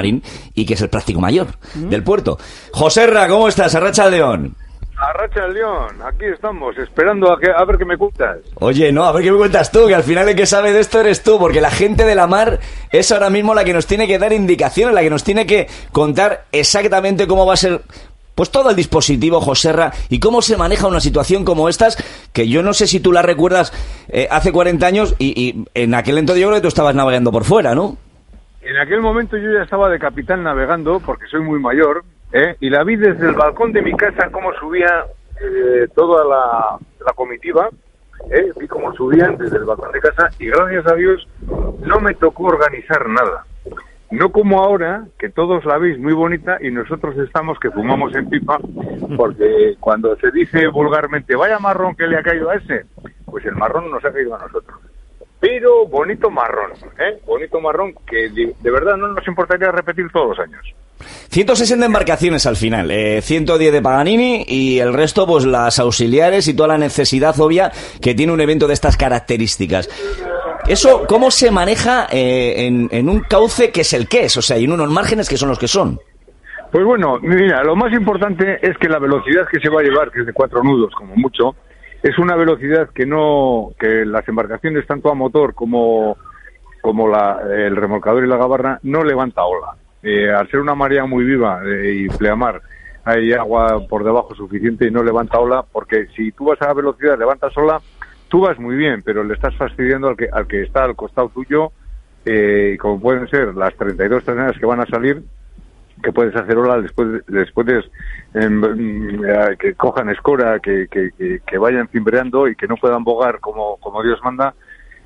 y que es el práctico mayor del puerto. Joserra, ¿cómo estás? Arracha León. Arracha el León, aquí estamos, esperando a ver qué me cuentas. Oye, no, a ver qué me cuentas tú, que al final el que sabe de esto eres tú, porque la gente de la mar es ahora mismo la que nos tiene que dar indicaciones, la que nos tiene que contar exactamente cómo va a ser... Pues todo el dispositivo, Joserra, y cómo se maneja una situación como estas, que yo no sé si tú la recuerdas hace 40 años y en aquel entonces yo creo que tú estabas navegando por fuera, ¿no? En aquel momento yo ya estaba de capitán navegando, porque soy muy mayor, y la vi desde el balcón de mi casa cómo subía toda la comitiva, vi cómo subían desde el balcón de casa y gracias a Dios no me tocó organizar nada. No como ahora, que todos la veis muy bonita y nosotros estamos que fumamos en pipa, porque cuando se dice vulgarmente, vaya marrón que le ha caído a ese, pues el marrón nos ha caído a nosotros. Pero bonito marrón, bonito marrón que de verdad no nos importaría repetir todos los años. 160 embarcaciones al final, 110 de Paganini y el resto pues las auxiliares y toda la necesidad obvia que tiene un evento de estas características. ¿Eso cómo se maneja en un cauce que es el que es? O sea, y en unos márgenes que son los que son. Pues bueno, mira, lo más importante es que la velocidad que se va a llevar, que es de 4 nudos como mucho, es una velocidad que las embarcaciones tanto a motor como el remolcador y la gabarra no levanta ola. al ser una marea muy viva y pleamar, hay agua por debajo suficiente y no levanta ola, porque si tú vas a velocidad, levantas ola, tú vas muy bien, pero le estás fastidiando al que está al costado tuyo, como pueden ser las 32 toneladas que van a salir, que puedes hacer ola, les puedes que cojan escora, que vayan cimbreando y que no puedan bogar como Dios manda.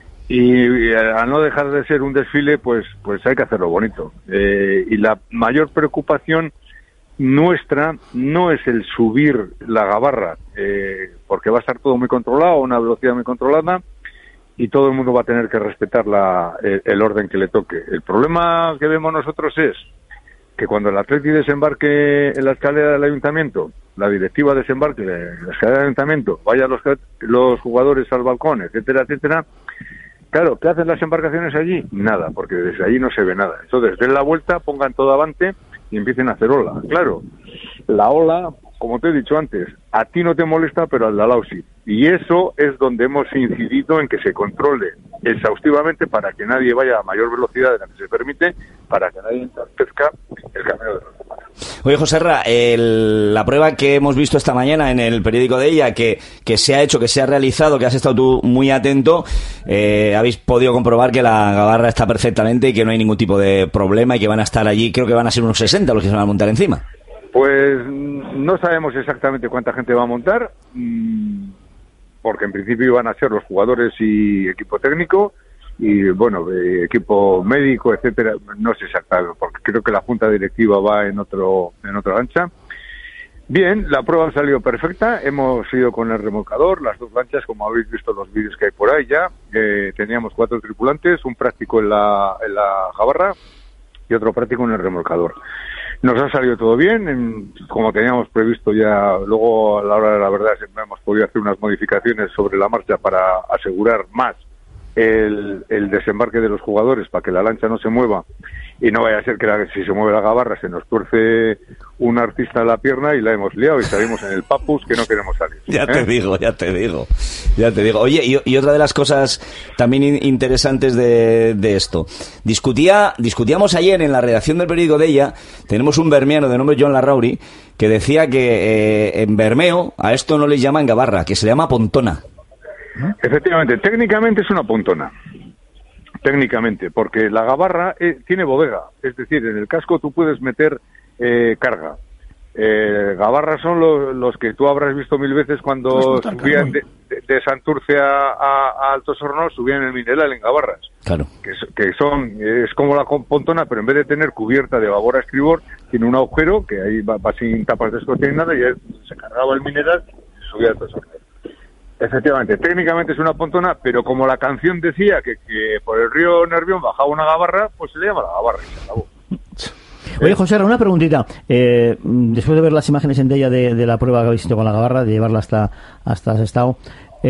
Y al no dejar de ser un desfile, pues hay que hacerlo bonito. Y la mayor preocupación nuestra no es el subir la gabarra, porque va a estar todo muy controlado, a una velocidad muy controlada, y todo el mundo va a tener que respetar el orden que le toque. El problema que vemos nosotros es que cuando el Atleti desembarque en la escalera del ayuntamiento, la directiva desembarque en la escalera del ayuntamiento, vayan los jugadores al balcón, etcétera, etcétera. Claro, ¿qué hacen las embarcaciones allí? Nada, porque desde allí no se ve nada. Entonces, den la vuelta, pongan todo avante y empiecen a hacer ola. Claro, la ola, como te he dicho antes, a ti no te molesta, pero al de al lado sí. Y eso es donde hemos incidido en que se controle exhaustivamente para que nadie vaya a mayor velocidad de la que se permite, para que nadie entorpezca el camino de los demás. Oye, Joserra, la prueba que hemos visto esta mañana en el periódico de ella, que se ha hecho, que se ha realizado, que has estado tú muy atento, habéis podido comprobar que la gabarra está perfectamente y que no hay ningún tipo de problema y que van a estar allí, creo que van a ser unos 60 los que se van a montar encima. Pues no sabemos exactamente cuánta gente va a montar, porque en principio iban a ser los jugadores y equipo técnico, y bueno, equipo médico, etcétera, no sé exactamente, porque creo que la junta directiva va en otra lancha. Bien, la prueba ha salido perfecta, hemos ido con el remolcador, las dos lanchas, como habéis visto en los vídeos que hay por ahí ya, teníamos 4 tripulantes, un práctico en la gabarra y otro práctico en el remolcador. Nos ha salido todo bien, como teníamos previsto ya. Luego, a la hora de la verdad, siempre hemos podido hacer unas modificaciones sobre la marcha para asegurar más el desembarque de los jugadores, para que la lancha no se mueva y no vaya a ser que si se mueve la gabarra se nos tuerce un artista la pierna y la hemos liado y salimos en el papus que no queremos salir. Ya te digo. Oye, y otra de las cosas también interesantes de esto. Discutíamos ayer en la redacción del periódico de ella, tenemos un bermeano de nombre John Larrauri, que decía que en Bermeo a esto no le llaman gabarra, que se le llama pontona. Efectivamente, técnicamente es una pontona. Técnicamente, porque la gabarra tiene bodega, es decir, en el casco tú puedes meter carga. Gabarras son los que tú habrás visto 1000 veces cuando subían de Santurce a Altos Hornos, subían el mineral en gabarras. Claro. Es como la pontona, pero en vez de tener cubierta de babor a estribor, tiene un agujero que ahí va sin tapas de escote ni nada, y se cargaba el mineral y se subía a Altos Hornos. Efectivamente, técnicamente es una pontona, pero como la canción decía que por el río Nervión bajaba una gabarra, pues se le llama la gabarra y se acabó. Oye, José, una preguntita. Después de ver las imágenes en ella de la prueba que habéis hecho con la gabarra, de llevarla hasta Sestao,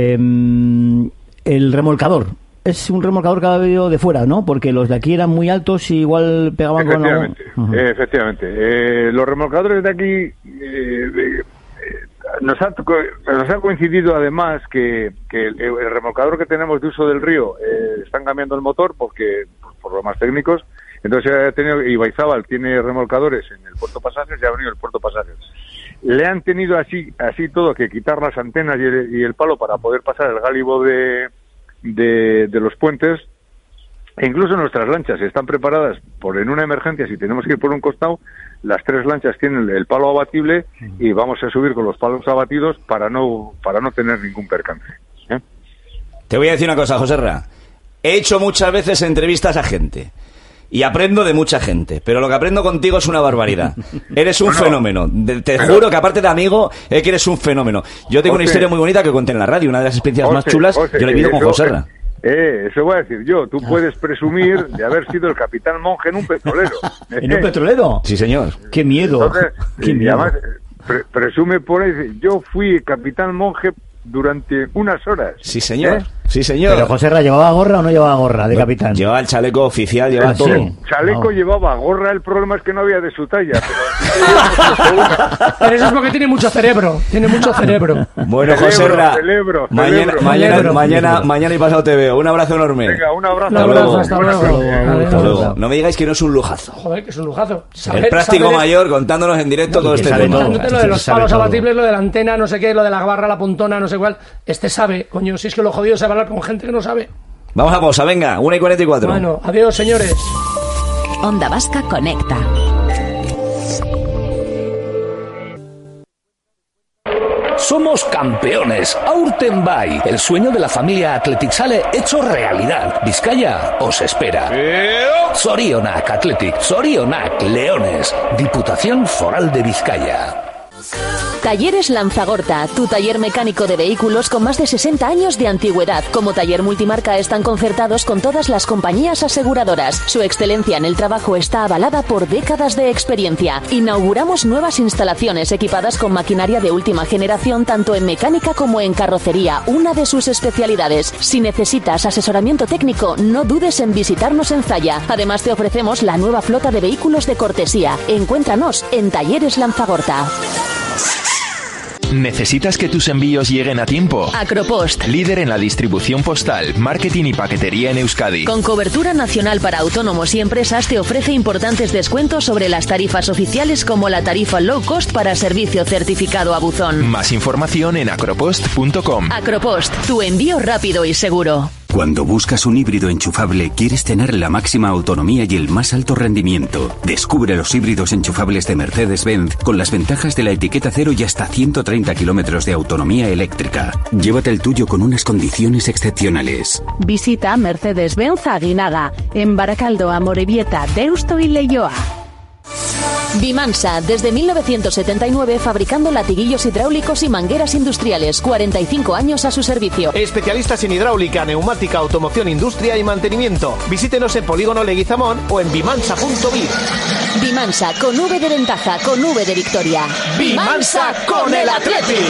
el remolcador. Es un remolcador que ha venido de fuera, ¿no? Porque los de aquí eran muy altos y igual pegaban con algo. Efectivamente. Los remolcadores de aquí... Nos ha coincidido además que el remolcador que tenemos de uso del río están cambiando el motor por problemas técnicos. Entonces Ibaizábal tiene remolcadores en el Puerto Pasajes y ha venido el Puerto Pasajes. Le han tenido así todo que quitar las antenas y el palo para poder pasar el gálibo de los puentes. E incluso nuestras lanchas están preparadas en una emergencia, si tenemos que ir por un costado, las 3 lanchas tienen el palo abatible y vamos a subir con los palos abatidos para no tener ningún percance. Te voy a decir una cosa, Joserra. He hecho muchas veces entrevistas a gente y aprendo de mucha gente, pero lo que aprendo contigo es una barbaridad. Eres un fenómeno. Te juro que aparte de amigo, es que eres un fenómeno. Yo tengo una historia muy bonita que conté en la radio, una de las experiencias más chulas, yo la he vivido con Joserra. Eso voy a decir yo. Tú puedes presumir de haber sido el capitán Monje en un petrolero. ¿En un petrolero? Sí, señor. ¡Qué miedo! Entonces, ¡Qué miedo! Además, presume por ahí. Yo fui capitán Monje durante unas horas. Sí, señor. Sí, señor. Pero José Ra, ¿llevaba gorra o no llevaba gorra de capitán? Llevaba el chaleco oficial, llevaba todo. Sí. Chaleco llevaba, gorra el problema es que no había de su talla. Pero eso es porque tiene mucho cerebro. Bueno, José Ra, mañana y pasado te veo. Un abrazo enorme. Venga, un abrazo. Hasta luego. No me digáis que no es un lujazo. Joder, que es un lujazo. El práctico mayor contándonos en directo todo este tema. Contándote lo de los palos abatibles, lo de la antena, no sé qué, lo de la barra, la puntona, no sé cuál. Este sabe, coño, si es que lo jodido es hablar con gente que no sabe. Vamos a pausa, venga, 1:44. Bueno, adiós, señores. Onda Vasca conecta. Somos campeones. Aurten Bay, el sueño de la familia Athletic Sale hecho realidad. Vizcaya os espera. Zorionak Athletic, Zorionak Leones, Diputación Foral de Vizcaya. Talleres Lanzagorta, tu taller mecánico de vehículos con más de 60 años de antigüedad. Como taller multimarca están concertados con todas las compañías aseguradoras. Su excelencia en el trabajo está avalada por décadas de experiencia. Inauguramos nuevas instalaciones equipadas con maquinaria de última generación tanto en mecánica como en carrocería, una de sus especialidades. Si necesitas asesoramiento técnico, no dudes en visitarnos en Zalla. Además te ofrecemos la nueva flota de vehículos de cortesía. Encuéntranos en Talleres Lanzagorta. ¿Necesitas que tus envíos lleguen a tiempo? Acropost. Líder en la distribución postal, marketing y paquetería en Euskadi. Con cobertura nacional para autónomos y empresas te ofrece importantes descuentos sobre las tarifas oficiales como la tarifa low cost para servicio certificado a buzón. Más información en acropost.com. Acropost, tu envío rápido y seguro. Cuando buscas un híbrido enchufable, quieres tener la máxima autonomía y el más alto rendimiento. Descubre los híbridos enchufables de Mercedes-Benz con las ventajas de la etiqueta cero y hasta 130 kilómetros de autonomía eléctrica. Llévate el tuyo con unas condiciones excepcionales. Visita Mercedes-Benz Aguinaga, en Baracaldo, Amorebieta, Deusto y Leioa. Bimansa, desde 1979 fabricando latiguillos hidráulicos y mangueras industriales, 45 años a su servicio. Especialistas en hidráulica, neumática, automoción, industria y mantenimiento. Visítenos en Polígono Leguizamón o en bimansa.biz. Bimansa, con V de ventaja, con V de victoria. ¡Bimansa con el Athletic!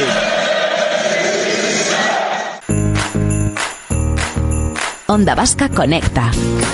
Onda Vasca conecta.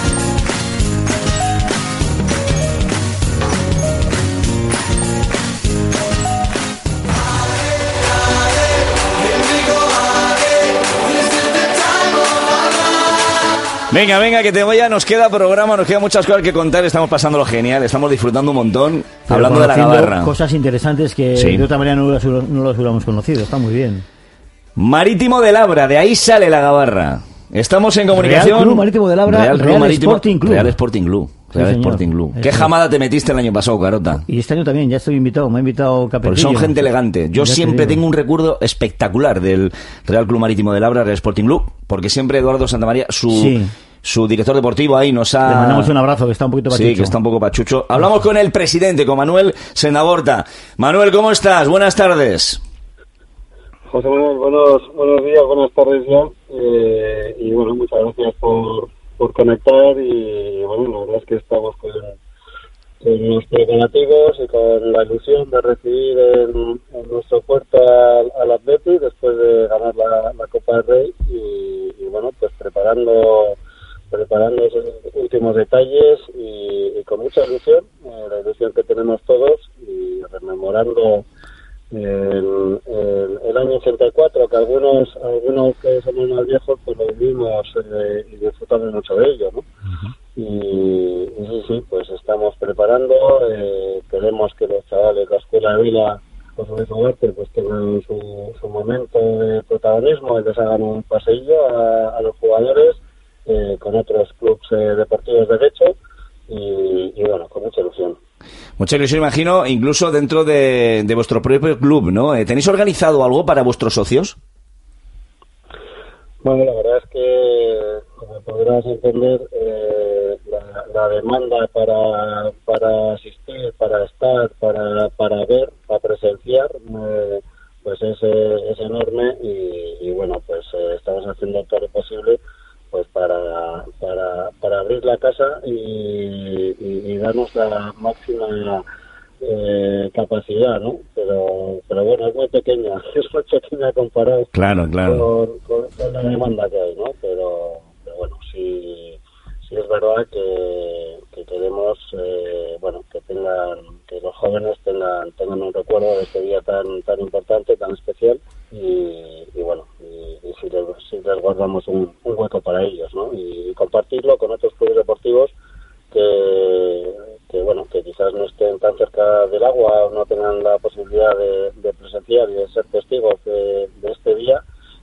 Venga, que te vaya, nos queda programa, nos quedan muchas cosas que contar, estamos pasándolo genial, estamos disfrutando un montón, hablando de la Gabarra. Cosas interesantes que de otra manera no las hubiéramos conocido, está muy bien. Marítimo de Labra, de ahí sale la Gabarra. Estamos en comunicación. Real Club Marítimo de Labra, Real Sporting Club. Real Sporting Club. Real Sporting Club. ¿Qué jamada te metiste el año pasado, Carota? Y este año también, ya estoy invitado, me ha invitado Capetillo. Porque son gente elegante. Yo siempre tengo un recuerdo espectacular del Real Club Marítimo de Labra, Real Sporting Club, porque siempre Eduardo Santamaría, su director deportivo ahí nos ha... Le mandamos un abrazo, que está un poquito pachucho. Sí, que está un poco pachucho. Hablamos con el presidente, con Manuel Sendaborta. Manuel, ¿cómo estás? Buenas tardes. José Manuel, buenos días, buenas tardes ya. Y bueno, muchas gracias por conectar. Y bueno, la verdad es que estamos con los preparativos y con la ilusión de recibir en nuestro puerto al Athletic después de ganar la Copa del Rey. Y bueno, pues preparando esos últimos detalles y con mucha ilusión, la ilusión que tenemos todos, y rememorando el año 84, que algunos que somos más viejos pues lo vivimos y disfrutamos mucho de ello, ¿no? Y sí, pues estamos preparando, queremos que los chavales de la Escuela de Vila, José Luis Ugarte, pues tengan su momento de protagonismo, y les hagan un paseillo a los jugadores, con otros clubes deportivos de derecho, y bueno, con mucha ilusión. Mucha ilusión, imagino, incluso dentro de vuestro propio club, ¿no? ¿Tenéis organizado algo para vuestros socios? Bueno, la verdad es que, como podrás entender, la demanda para asistir, para estar, para ver, para presenciar, pues es enorme, y bueno, pues estamos haciendo todo lo posible pues para abrir la casa y darnos la capacidad, ¿no? Pero bueno, es muy pequeña comparado Claro. con la demanda que hay, ¿no? Pero bueno, sí es verdad que queremos, que los jóvenes tengan un recuerdo de este día tan importante, tan especial, y si les guardamos un hueco para ellos, ¿no? Y compartirlo con otros clubes deportivos que quizás no estén tan cerca del agua o no tengan la posibilidad de presenciar y de ser testigos de este día,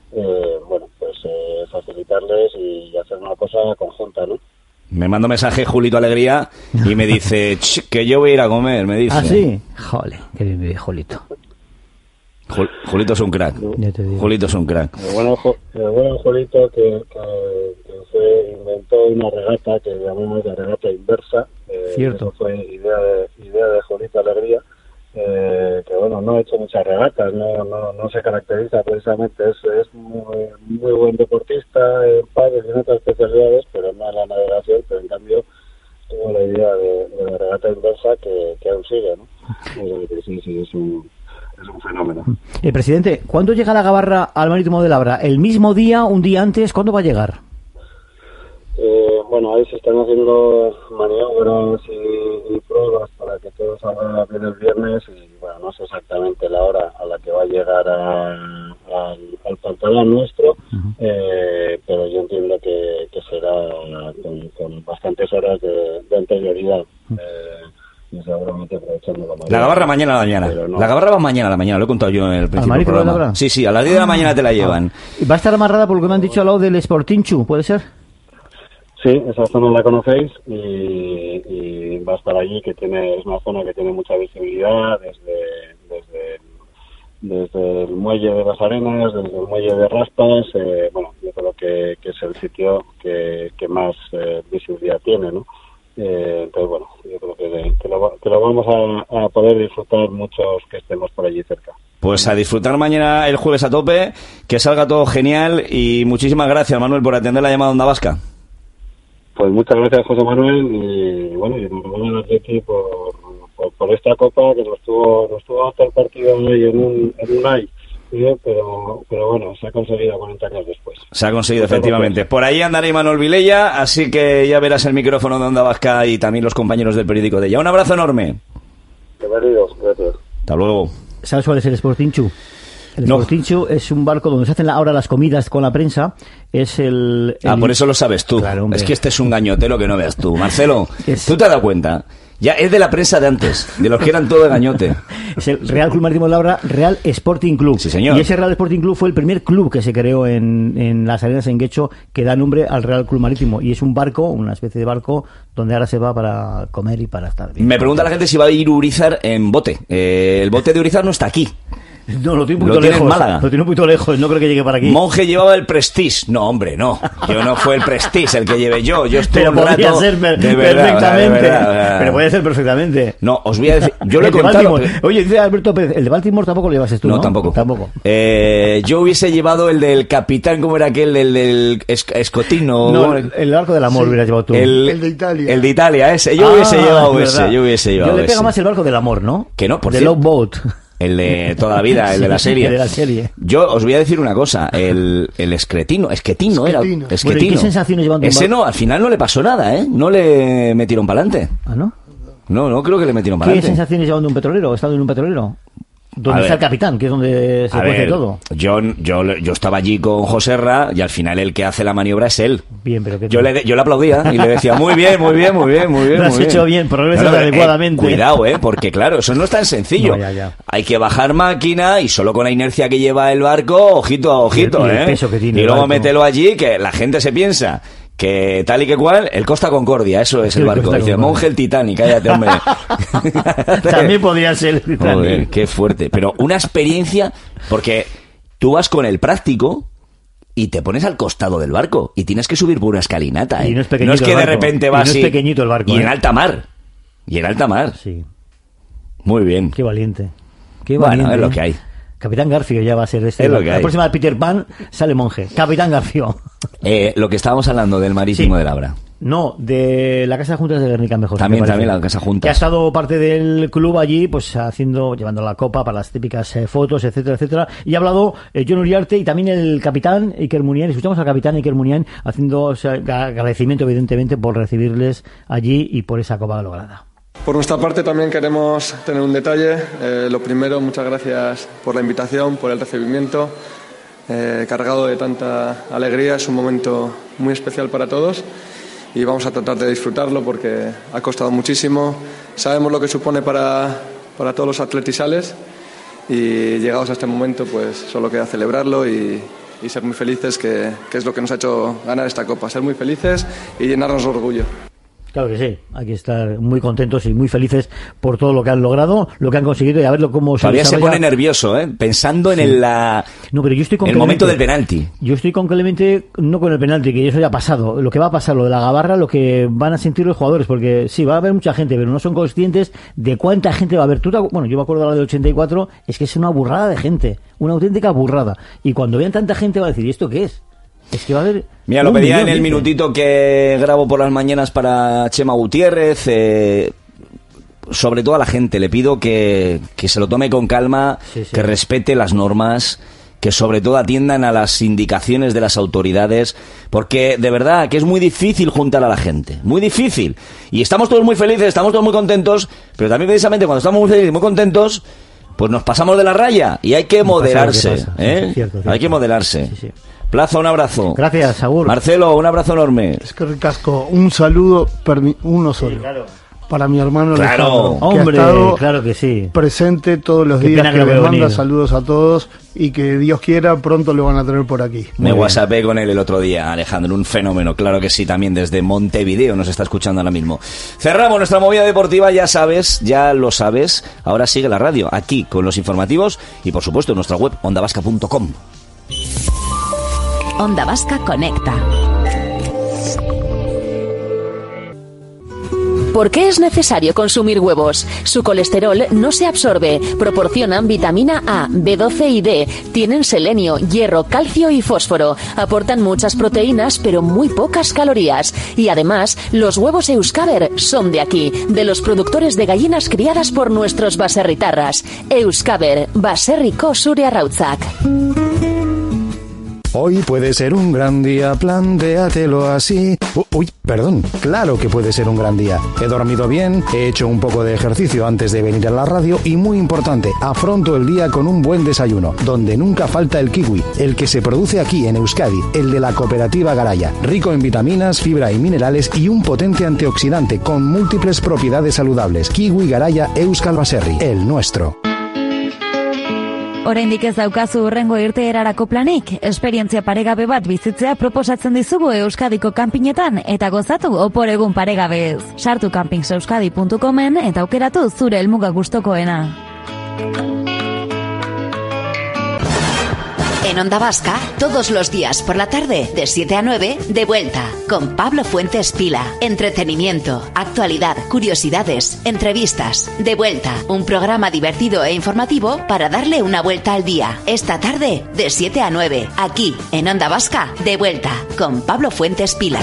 facilitarles y hacer una cosa conjunta, ¿no? Me manda un mensaje Julito Alegría y me dice que yo voy a ir a comer, me dice. ¿Ah, sí? Jole, qué bien vive Julito. Julito es un crack. Julito es un crack. El bueno Julito que inventó una regata que llamamos de regata inversa. Cierto. Eso fue idea de Julito Alegría. No ha hecho muchas regatas, no se caracteriza precisamente, es muy buen deportista en padres y en otras especialidades, pero no en la navegación, pero en cambio tuvo la idea de la regata inversa que aún sigue, ¿no? Sí, es un fenómeno. Presidente, ¿cuándo llega la gabarra al Marítimo de Labra? ¿El mismo día, un día antes? ¿Cuándo va a llegar? Ahí se están haciendo maniobras y pruebas para que todo salga bien el viernes y no sé exactamente la hora a la que va a llegar al pantalón nuestro, pero yo entiendo que será con bastantes horas de anterioridad. Y seguramente aprovechando la gabarra mañana a la mañana. No. La gabarra va mañana a la mañana, lo he contado yo en el principio del programa. Sí, a las 10 de la mañana te la llevan. ¿Va a estar amarrada por lo que me han dicho al lado del Sportinchu, puede ser? Sí, esa zona la conocéis y va a estar allí, es una zona que tiene mucha visibilidad desde el muelle de las Arenas, desde el muelle de Raspas, yo creo que es el sitio que más visibilidad tiene, ¿no? Entonces, yo creo que lo vamos a poder disfrutar muchos que estemos por allí cerca. Pues a disfrutar mañana el jueves a tope, que salga todo genial y muchísimas gracias, Manuel, por atender la llamada Onda Vasca. Pues muchas gracias, José Manuel, y enhorabuena al Atleti por esta copa que nos tuvo hasta el partido hoy en un ay, pero se ha conseguido 40 años después. Se ha conseguido, efectivamente. Por ahí andará Imanol Vilella, así que ya verás el micrófono de Onda Vasca y también los compañeros del periódico de ella. Un abrazo enorme. Bienvenidos, gracias. Hasta luego. ¿Sabes cuál es el Sportinchu? El Sportinchu es un barco donde se hacen ahora las comidas con la prensa. Por eso lo sabes tú. Claro, es que este es un gañotero que no veas tú. Marcelo, ¿tú te has dado cuenta? Ya es de la prensa de antes, de los que eran todo de gañote. Es el Real Club Marítimo de Labra, Real Sporting Club. Sí, señor. Y ese Real Sporting Club fue el primer club que se creó en las Arenas en Guecho, que da nombre al Real Club Marítimo. Y es un barco, una especie de barco, donde ahora se va para comer y para estar bien. Me pregunta la gente si va a ir Urizar en bote. El bote de Urizar no está aquí. No, lo tiene un poquito lejos. Málaga. Lo tiene un poquito lejos, no creo que llegue para aquí. Monje llevaba el Prestige. No, hombre, no. Yo no fue el Prestige el que llevé yo. Yo estuve pero un rato... podría ser perfectamente. Pero puede ser perfectamente. No, os voy a decir... Yo lo he contado... Oye, dice Alberto Pérez, el de Baltimore tampoco lo llevas tú, ¿no? No, tampoco. Yo hubiese llevado el del capitán, ¿cómo era aquel? El del Escotino. No, el barco del amor hubieras llevado tú. El de Italia. El de Italia, ese. Yo hubiese llevado ese. Yo le pega más el barco del amor, ¿no? Que no, por cierto. The Love Boat. El de toda la vida, el de la serie. El de la serie. Yo os voy a decir una cosa, el Esquetino era. Bueno, ¿y qué sensaciones llevando ese no, al final no le pasó nada, ¿eh? No le metieron para adelante. ¿Ah, no? No creo que le metieron para adelante. ¿Qué sensaciones llevando un petrolero? ¿Estado en un petrolero? ¿Dónde está el capitán? Que es donde se cuece todo. Yo estaba allí con Joserra y al final el que hace la maniobra es él. Bien, pero yo le aplaudía y le decía muy bien. Lo has hecho bien, progresas adecuadamente. Cuidado, porque claro, eso no es tan sencillo. No, ya. Hay que bajar máquina y solo con la inercia que lleva el barco, ojito, y el peso que tiene y luego mételo allí, que la gente se piensa que tal y que cual, el Costa Concordia, eso es el barco. Dice, Monje el Titanic, cállate, hombre. También podría ser el Titanic. Joder, qué fuerte. Pero una experiencia, porque tú vas con el práctico y te pones al costado del barco y tienes que subir por una escalinata, ¿eh? Y no es no es que de repente vas y... No es pequeñito el barco, y en alta mar. Sí. Muy bien. Qué valiente. Bueno, es lo que hay. Capitán Garfio ya va a ser Es lo que hay. La próxima de Peter Pan sale Monje. Capitán Garfio. Lo que estábamos hablando del Marítimo de Labra. No, de la Casa de Juntas de Guernica, mejor. También la Casa Juntas. Que ha estado parte del club allí, pues llevando la copa para las típicas fotos, etcétera, etcétera. Y ha hablado Jon Uriarte y también el capitán Iker Muniain. Escuchamos al capitán Iker Muniain haciendo agradecimiento, evidentemente, por recibirles allí y por esa copa lograda. Por nuestra parte también queremos tener un detalle. Lo primero, muchas gracias por la invitación, por el recibimiento. Cargado de tanta alegría, es un momento muy especial para todos. Y vamos a tratar de disfrutarlo porque ha costado muchísimo. Sabemos lo que supone para todos los atletisales y llegados a este momento pues solo queda celebrarlo y ser muy felices, que es lo que nos ha hecho ganar esta copa. Ser muy felices y llenarnos de orgullo. Claro que sí, hay que estar muy contentos y muy felices por todo lo que han logrado, lo que han conseguido y a verlo cómo todavía se pone nervioso, pensando en el momento del penalti. Yo estoy con Clemente, no con el penalti, que eso ya ha pasado. Lo que va a pasar, lo de la gabarra, lo que van a sentir los jugadores, porque sí, va a haber mucha gente, pero no son conscientes de cuánta gente va a haber. Bueno, yo me acuerdo de la del 84, es que es una burrada de gente, una auténtica burrada. Y cuando vean tanta gente va a decir, ¿y esto qué es? Es que va a haber... Mira, lo pedía en el minutito que grabo por las mañanas para Chema Gutiérrez. Sobre todo a la gente le pido que se lo tome con calma, que respete las normas, que sobre todo atiendan a las indicaciones de las autoridades, porque de verdad que es muy difícil juntar a la gente, muy difícil. Y estamos todos muy felices, estamos todos muy contentos, pero también precisamente cuando estamos muy felices y muy contentos, pues nos pasamos de la raya y hay que moderarse, Cierto. Hay que moderarse. Sí. Plaza, un abrazo. Gracias, Saúl. Marcelo, un abrazo enorme. Es que ricasco, un saludo, uno solo. Sí, claro. Para mi hermano Alejandro, que hombre, ha estado claro que sí, presente todos los días, que le manda saludos a todos y que Dios quiera pronto lo van a tener por aquí. Me whatsappé con él el otro día, Alejandro, un fenómeno, claro que sí, también desde Montevideo nos está escuchando ahora mismo. Cerramos nuestra movida deportiva, ya lo sabes, ahora sigue la radio, aquí con los informativos y por supuesto en nuestra web ondavasca.com. Onda Vasca Conecta. ¿Por qué es necesario consumir huevos? Su colesterol no se absorbe, proporcionan vitamina A, B12 y D, tienen selenio, hierro, calcio y fósforo, aportan muchas proteínas pero muy pocas calorías. Y además, los huevos Euskaber son de aquí, de los productores de gallinas criadas por nuestros baserritarras. Euskaber, baserriko zure arrautzak. Hoy puede ser un gran día, plantéatelo así. Perdón, claro que puede ser un gran día. He dormido bien, he hecho un poco de ejercicio antes de venir a la radio y muy importante, afronto el día con un buen desayuno, donde nunca falta el kiwi, el que se produce aquí en Euskadi, el de la cooperativa Garaya, rico en vitaminas, fibra y minerales y un potente antioxidante con múltiples propiedades saludables. Kiwi Garaya Euskal Baserri, el nuestro. Oraindik ez daukazu hurrengo irteerarako planik, esperientzia paregabe bat bizitzea proposatzen dizugu Euskadiko kanpinetan eta gozatu opor egun paregabez. Sartu campingseuskadi.comen eta aukeratu zure helmuga gustokoena. En Onda Vasca, todos los días por la tarde, de 7 a 9, de vuelta, con Pablo Fuentes Pila. Entretenimiento, actualidad, curiosidades, entrevistas. De vuelta, un programa divertido e informativo para darle una vuelta al día. Esta tarde, de 7 a 9, aquí, en Onda Vasca, de vuelta, con Pablo Fuentes Pila.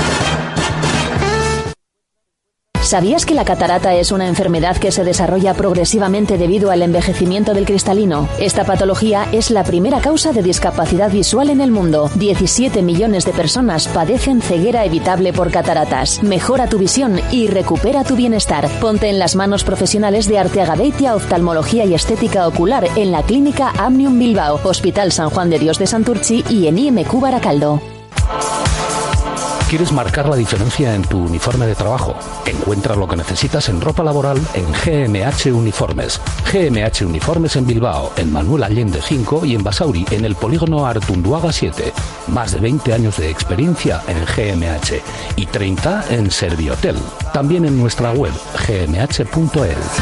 ¿Sabías que la catarata es una enfermedad que se desarrolla progresivamente debido al envejecimiento del cristalino? Esta patología es la primera causa de discapacidad visual en el mundo. 17 millones de personas padecen ceguera evitable por cataratas. Mejora tu visión y recupera tu bienestar. Ponte en las manos profesionales de Arteaga Oftalmología y Estética Ocular en la Clínica Amnium Bilbao, Hospital San Juan de Dios de Santurtzi y en IMQ Baracaldo. ¿Quieres marcar la diferencia en tu uniforme de trabajo? Encuentra lo que necesitas en ropa laboral en GMH Uniformes. GMH Uniformes en Bilbao, en Manuel Allende 5 y en Basauri, en el polígono Artunduaga 7. Más de 20 años de experiencia en GMH y 30 en Servihotel. También en nuestra web gmh.es.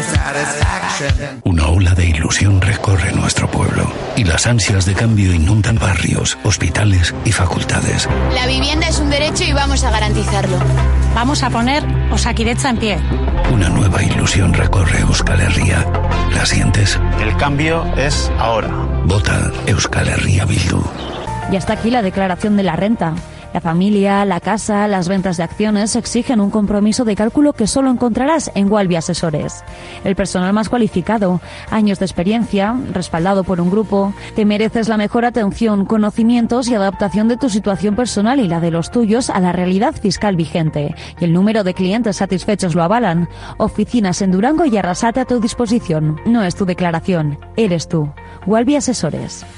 Una ola de ilusión recorre nuestro pueblo y las ansias de cambio inundan barrios, hospitales y facultades. La vivienda es un derecho y vamos a garantizarlo. Vamos a poner Osakidetza en pie. Una nueva ilusión recorre Euskal Herria. ¿La sientes? El cambio es ahora. Vota Euskal Herria Bildu. Ya está aquí la declaración de la renta. La familia, la casa, las ventas de acciones exigen un compromiso de cálculo que solo encontrarás en Walby Asesores. El personal más cualificado, años de experiencia, respaldado por un grupo. Te mereces la mejor atención, conocimientos y adaptación de tu situación personal y la de los tuyos a la realidad fiscal vigente. Y el número de clientes satisfechos lo avalan. Oficinas en Durango y Arrasate a tu disposición. No es tu declaración, eres tú. Walby Asesores.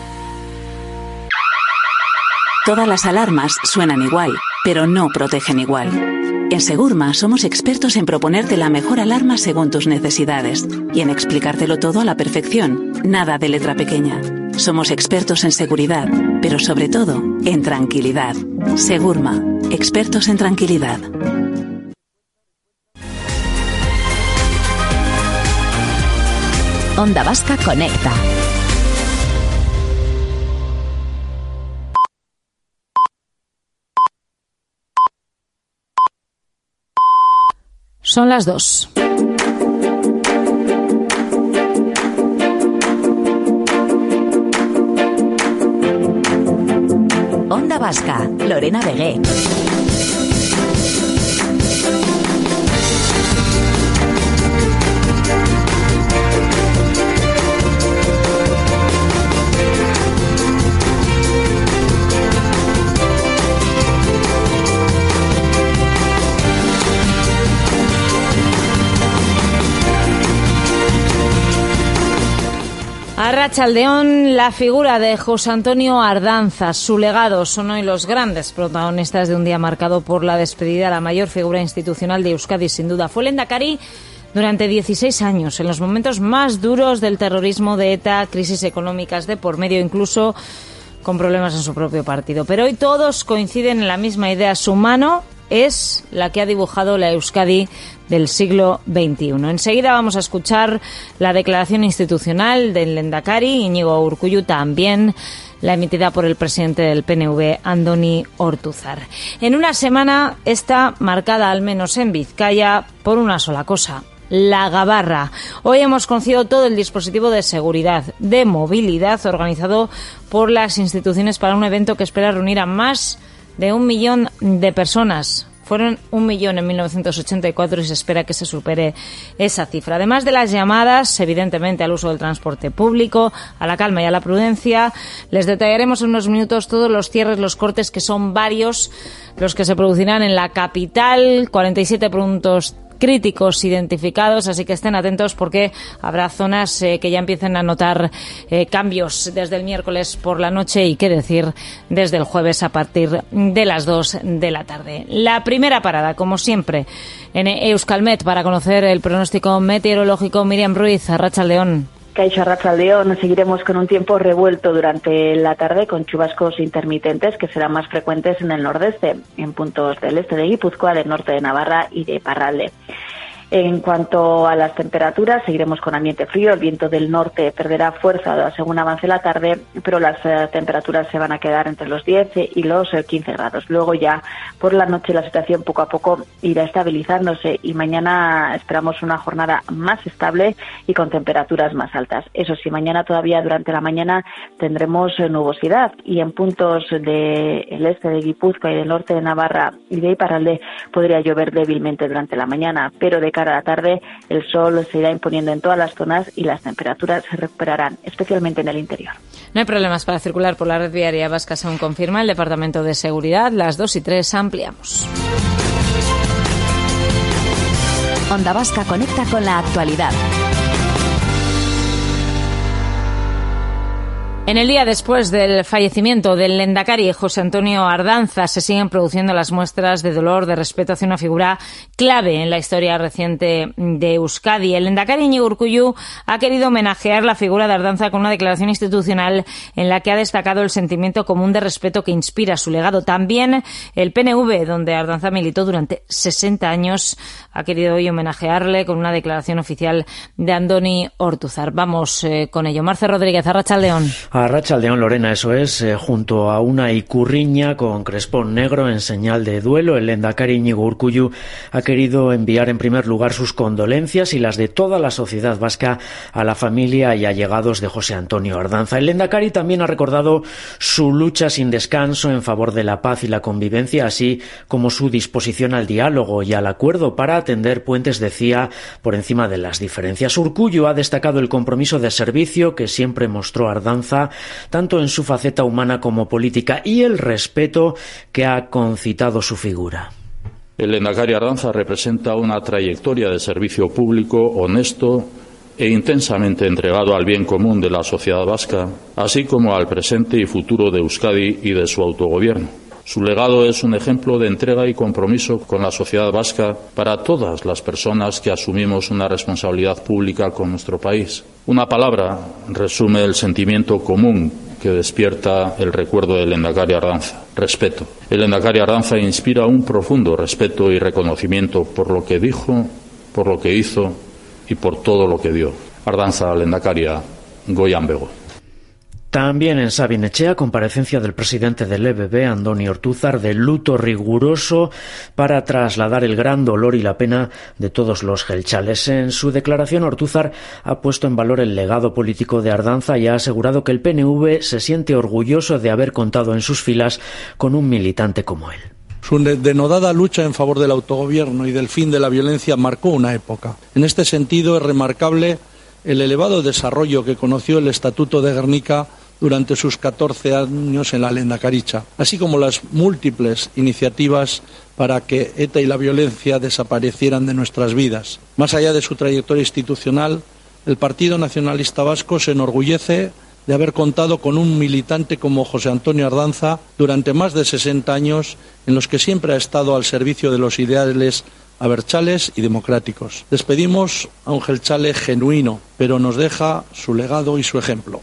Todas las alarmas suenan igual, pero no protegen igual. En Segurma somos expertos en proponerte la mejor alarma según tus necesidades y en explicártelo todo a la perfección, nada de letra pequeña. Somos expertos en seguridad, pero sobre todo en tranquilidad. Segurma, expertos en tranquilidad. Onda Vasca Conecta. Son las 2. Onda Vasca, Lorena Vegué. Arratsaldeón, la figura de José Antonio Ardanza, su legado son hoy los grandes protagonistas de un día marcado por la despedida a la mayor figura institucional de Euskadi, sin duda. Fue lehendakari durante 16 años, en los momentos más duros del terrorismo de ETA, crisis económicas de por medio, incluso con problemas en su propio partido. Pero hoy todos coinciden en la misma idea, su mano es la que ha dibujado la Euskadi del siglo XXI. Enseguida vamos a escuchar la declaración institucional del lehendakari, Iñigo Urkullu, también la emitida por el presidente del PNV, Andoni Ortuzar. En una semana está marcada, al menos en Vizcaya, por una sola cosa: la gabarra. Hoy hemos conocido todo el dispositivo de seguridad, de movilidad, organizado por las instituciones para un evento que espera reunir a más de 1 millón de personas. Fueron 1 millón en 1984 y se espera que se supere esa cifra. Además de las llamadas, evidentemente, al uso del transporte público, a la calma y a la prudencia, les detallaremos en unos minutos todos los cierres, los cortes, que son varios los que se producirán en la capital, 47 puntos críticos identificados, así que estén atentos porque habrá zonas que ya empiecen a notar cambios desde el miércoles por la noche y qué decir desde el jueves a partir de las 2 de la tarde. La primera parada, como siempre, en Euskalmet para conocer el pronóstico meteorológico. Miriam Ruiz, Arratsaldeón. Kaixo, Arratsaldeón. Seguiremos con un tiempo revuelto durante la tarde, con chubascos intermitentes que serán más frecuentes en el nordeste, en puntos del este de Guipúzcoa, del norte de Navarra y de Iparralde. En cuanto a las temperaturas, seguiremos con ambiente frío. El viento del norte perderá fuerza según avance la tarde, pero las temperaturas se van a quedar entre los 10 y los 15 grados. Luego ya por la noche la situación poco a poco irá estabilizándose y mañana esperamos una jornada más estable y con temperaturas más altas. Eso sí, mañana todavía durante la mañana tendremos nubosidad y en puntos del este de Guipúzcoa y del norte de Navarra y de Iparralde podría llover débilmente durante la mañana, pero de cara a la tarde el sol se irá imponiendo en todas las zonas y las temperaturas se recuperarán, especialmente en el interior. No hay problemas para circular por la red viaria vasca, según confirma el Departamento de Seguridad. Las 2 y 3 ampliamos. Onda Vasca conecta con la actualidad. En el día después del fallecimiento del lehendakari José Antonio Ardanza se siguen produciendo las muestras de dolor, de respeto hacia una figura clave en la historia reciente de Euskadi. El lehendakari Iñigo Urkullu ha querido homenajear la figura de Ardanza con una declaración institucional en la que ha destacado el sentimiento común de respeto que inspira su legado. También el PNV, donde Ardanza militó durante 60 años, ha querido hoy homenajearle con una declaración oficial de Andoni Ortuzar. Vamos con ello. Marce Rodríguez, Arratsaldeón. Arratsaldeon, Lorena, eso es, junto a una icurriña con crespón negro en señal de duelo, el lehendakari Iñigo Urkullu ha querido enviar en primer lugar sus condolencias y las de toda la sociedad vasca a la familia y allegados de José Antonio Ardanza. El lehendakari también ha recordado su lucha sin descanso en favor de la paz y la convivencia, así como su disposición al diálogo y al acuerdo para atender puentes, decía, por encima de las diferencias. Urkullu ha destacado el compromiso de servicio que siempre mostró Ardanza, tanto en su faceta humana como política, y el respeto que ha concitado su figura. El lehendakari Ardanza representa una trayectoria de servicio público honesto e intensamente entregado al bien común de la sociedad vasca, así como al presente y futuro de Euskadi y de su autogobierno. Su legado es un ejemplo de entrega y compromiso con la sociedad vasca para todas las personas que asumimos una responsabilidad pública con nuestro país. Una palabra resume el sentimiento común que despierta el recuerdo del lehendakari Ardanza: respeto. El lehendakari Ardanza inspira un profundo respeto y reconocimiento por lo que dijo, por lo que hizo y por todo lo que dio. Ardanza lehendakaria, goian bego. También en Sabin-Etxea, comparecencia del presidente del EBB, Andoni Ortúzar, de luto riguroso para trasladar el gran dolor y la pena de todos los gelchales. En su declaración, Ortúzar ha puesto en valor el legado político de Ardanza y ha asegurado que el PNV se siente orgulloso de haber contado en sus filas con un militante como él. Su denodada lucha en favor del autogobierno y del fin de la violencia marcó una época. En este sentido, es remarcable el elevado desarrollo que conoció el Estatuto de Gernika durante sus 14 años en la lehendakaritza, así como las múltiples iniciativas para que ETA y la violencia desaparecieran de nuestras vidas. Más allá de su trayectoria institucional, el Partido Nacionalista Vasco se enorgullece de haber contado con un militante como José Antonio Ardanza durante más de 60 años, en los que siempre ha estado al servicio de los ideales abertzales y democráticos. Despedimos a un gelchale genuino, pero nos deja su legado y su ejemplo.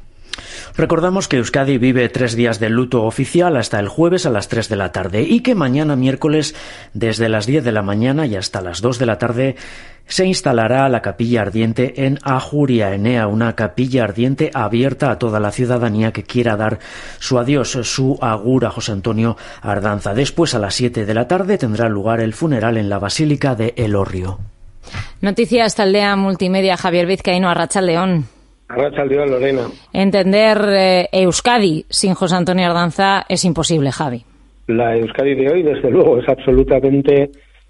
Recordamos que Euskadi vive 3 días de luto oficial hasta el jueves a las 3 de la tarde y que mañana miércoles desde las 10 de la mañana y hasta las 2 de la tarde se instalará la capilla ardiente en Ajuria Enea, una capilla ardiente abierta a toda la ciudadanía que quiera dar su adiós, su agur a José Antonio Ardanza. Después, a las 7 de la tarde, tendrá lugar el funeral en la Basílica de Elorrio. Noticias Taldea Multimedia, Javier Vizcaíno, Arratsaldeon. Arratsaldeon, Lorena. Entender Euskadi sin José Antonio Ardanza es imposible, Javi. La Euskadi de hoy, desde luego, es absolutamente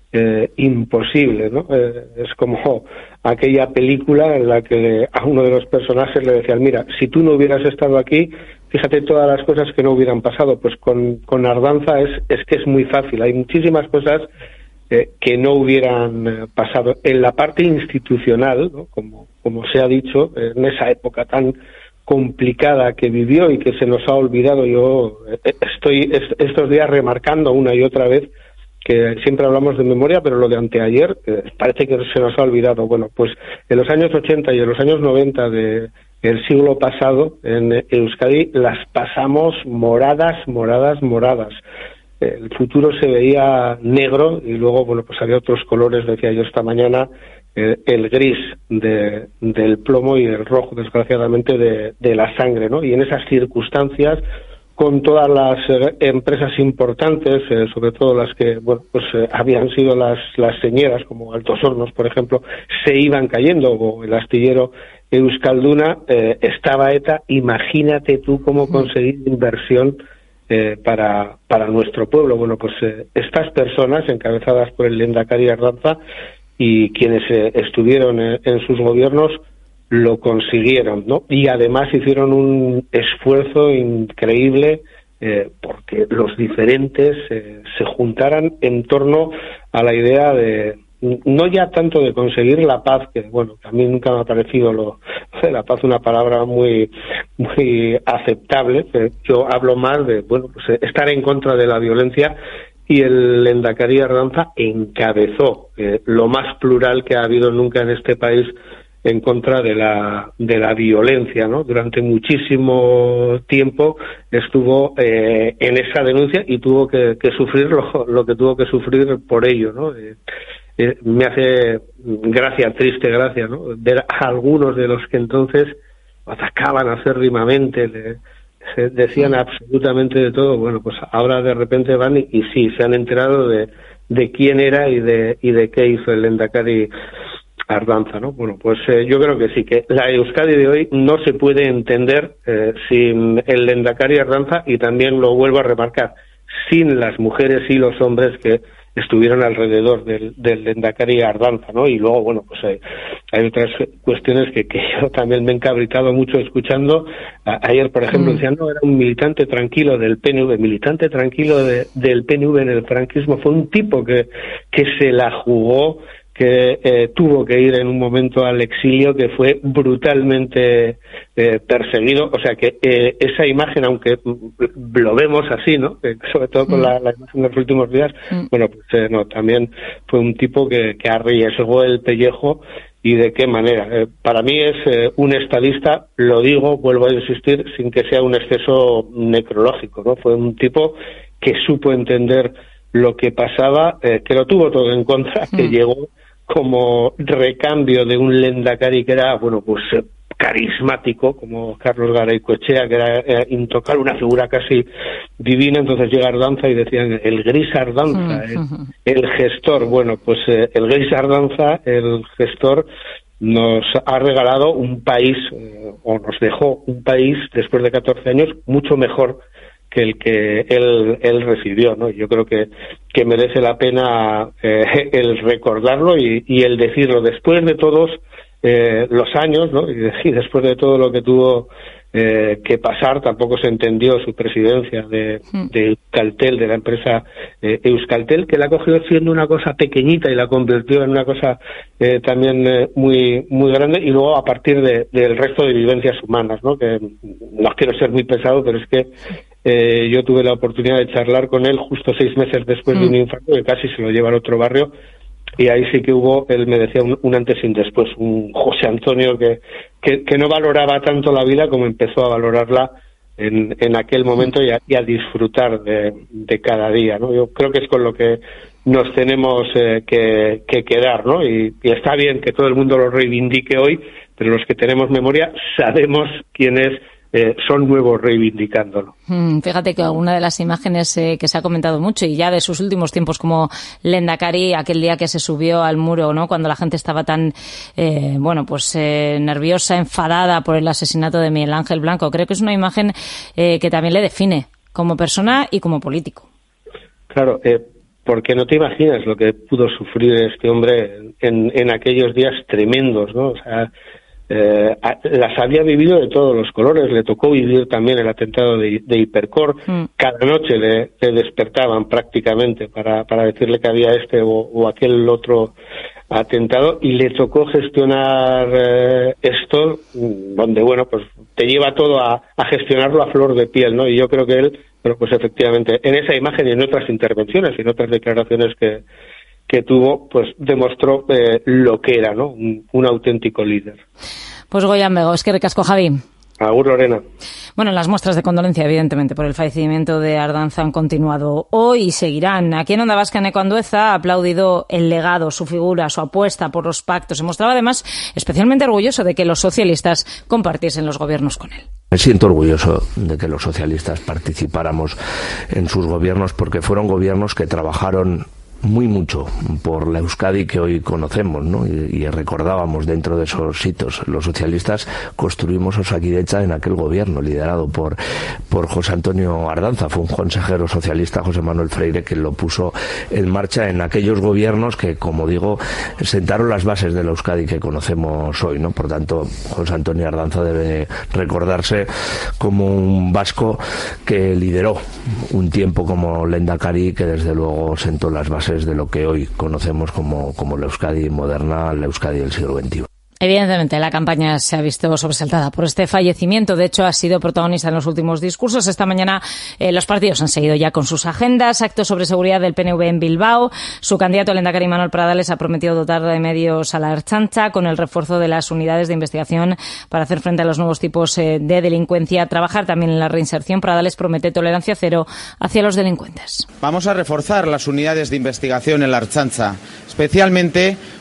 imposible, ¿no? Es como aquella película en la que a uno de los personajes le decían: mira, si tú no hubieras estado aquí, fíjate todas las cosas que no hubieran pasado. Pues con Ardanza es que es muy fácil. Hay muchísimas cosas que no hubieran pasado. En la parte institucional, ¿no? Como se ha dicho, en esa época tan complicada que vivió y que se nos ha olvidado, yo estoy estos días remarcando una y otra vez que siempre hablamos de memoria, pero lo de anteayer parece que se nos ha olvidado. Bueno, pues en los años 80 y en los años 90 del siglo pasado, en Euskadi las pasamos moradas. El futuro se veía negro y luego, bueno, pues había otros colores, decía yo esta mañana, el gris del plomo y el rojo, desgraciadamente, de la sangre, ¿no? Y en esas circunstancias, con todas las empresas importantes, sobre todo las que, bueno, pues habían sido las señeras, como Altos Hornos, por ejemplo, se iban cayendo, o el astillero Euskalduna, estaba ETA. Imagínate tú cómo conseguir inversión para nuestro pueblo. Bueno, pues estas personas, encabezadas por el lehendakari Ardanza y quienes estuvieron en sus gobiernos, lo consiguieron, ¿no? Y además hicieron un esfuerzo increíble porque los diferentes se juntaran en torno a la idea de, no ya tanto de conseguir la paz, que bueno, a mí nunca me ha parecido la paz una palabra muy aceptable, pero yo hablo más de, bueno, pues estar en contra de la violencia. Y el lehendakari Ardanza encabezó lo más plural que ha habido nunca en este país en contra de la violencia, ¿no? Durante muchísimo tiempo estuvo en esa denuncia y tuvo que sufrir lo que tuvo que sufrir por ello, ¿no? Me hace triste gracia, ¿no? Ver a algunos de los que entonces atacaban acérrimamente, se decían absolutamente de todo. Bueno, pues ahora de repente van y sí, se han enterado de quién era y de qué hizo el Lehendakari Ardanza, ¿no? Bueno, pues yo creo que sí, que la Euskadi de hoy no se puede entender sin el Lehendakari Ardanza, y también lo vuelvo a remarcar, sin las mujeres y los hombres que estuvieron alrededor del Lehendakari Ardanza, ¿no? Y luego, bueno, pues hay otras cuestiones que yo también me he encabritado mucho escuchando. Ayer, por ejemplo, decían, no, era un militante tranquilo del PNV. Militante tranquilo del PNV en el franquismo. Fue un tipo que se la jugó, que tuvo que ir en un momento al exilio, que fue brutalmente perseguido. O sea que esa imagen, aunque lo vemos así, ¿no? Sobre todo con la imagen de los últimos días, bueno, pues no, también fue un tipo que arriesgó el pellejo, y de qué manera. Para mí es un estadista, lo digo, vuelvo a insistir, sin que sea un exceso necrológico, ¿no? Fue un tipo que supo entender lo que pasaba, que lo tuvo todo en contra, que llegó como recambio de un Lehendakari que era, bueno, pues carismático, como Carlos Garaycoechea, que era intocable, una figura casi divina. Entonces llega Ardanza y decían el gris Ardanza, el gestor. Bueno, pues el gris Ardanza, el gestor, nos ha regalado un país, o nos dejó un país, después de 14 años, mucho mejor que el que él recibió, ¿no? Yo creo que merece la pena el recordarlo y el decirlo después de todos los años, ¿no? Y después de todo lo que tuvo que pasar. Tampoco se entendió su presidencia de Euskaltel, de la empresa Euskaltel, que la cogió siendo una cosa pequeñita y la convirtió en una cosa también muy muy grande, y luego a partir del resto de vivencias humanas, ¿no? Que no quiero ser muy pesado, pero es que yo tuve la oportunidad de charlar con él justo 6 meses después de un infarto, que casi se lo lleva al otro barrio, y ahí sí que hubo, él me decía, un antes y un después, un José Antonio que no valoraba tanto la vida como empezó a valorarla en aquel momento, y a disfrutar de cada día, ¿no? Yo creo que es con lo que nos tenemos que quedar, ¿no? Y está bien que todo el mundo lo reivindique hoy, pero los que tenemos memoria sabemos quiénes son nuevos reivindicándolo. Fíjate que una de las imágenes que se ha comentado mucho, y ya de sus últimos tiempos como Lehendakari, aquel día que se subió al muro, ¿no? Cuando la gente estaba tan nerviosa, enfadada por el asesinato de Miguel Ángel Blanco. Creo que es una imagen que también le define como persona y como político. Claro, porque no te imaginas lo que pudo sufrir este hombre en aquellos días tremendos, ¿no? O sea, las había vivido de todos los colores. Le tocó vivir también el atentado de Hipercor. Cada noche le despertaban prácticamente para decirle que había este o aquel otro atentado, y le tocó gestionar esto, donde, bueno, pues te lleva todo a gestionarlo a flor de piel, ¿no? Y yo creo que él, bueno, pues efectivamente, en esa imagen y en otras intervenciones y en otras declaraciones que tuvo, pues demostró lo que era, ¿no? Un auténtico líder. Pues Goyan Bego, es que recasco, Javi. Agur, Lorena. Bueno, las muestras de condolencia, evidentemente, por el fallecimiento de Ardanza han continuado hoy y seguirán. Aquí en Onda Vasca, Eneco Andueza ha aplaudido el legado, su figura, su apuesta por los pactos. Se mostraba además especialmente orgulloso de que los socialistas compartiesen los gobiernos con él. Me siento orgulloso de que los socialistas participáramos en sus gobiernos, porque fueron gobiernos que trabajaron muy mucho por la Euskadi que hoy conocemos, ¿no? Y recordábamos dentro de esos hitos. Los socialistas construimos Osakidetza en aquel gobierno liderado por José Antonio Ardanza. Fue un consejero socialista, José Manuel Freire, que lo puso en marcha en aquellos gobiernos que, como digo, sentaron las bases de la Euskadi que conocemos hoy, ¿no? Por tanto, José Antonio Ardanza debe recordarse como un vasco que lideró un tiempo como Lehendakari, que desde luego sentó las bases de lo que hoy conocemos como la Euskadi moderna, la Euskadi del siglo XXI. Evidentemente, la campaña se ha visto sobresaltada por este fallecimiento. De hecho, ha sido protagonista en los últimos discursos. Esta mañana los partidos han seguido ya con sus agendas. Actos sobre seguridad del PNV en Bilbao. Su candidato, el Lehendakari Manuel Pradales, ha prometido dotar de medios a la Ertzaintza con el refuerzo de las unidades de investigación para hacer frente a los nuevos tipos de delincuencia. Trabajar también en la reinserción. Pradales promete tolerancia cero hacia los delincuentes. Vamos a reforzar las unidades de investigación en la Ertzaintza, especialmente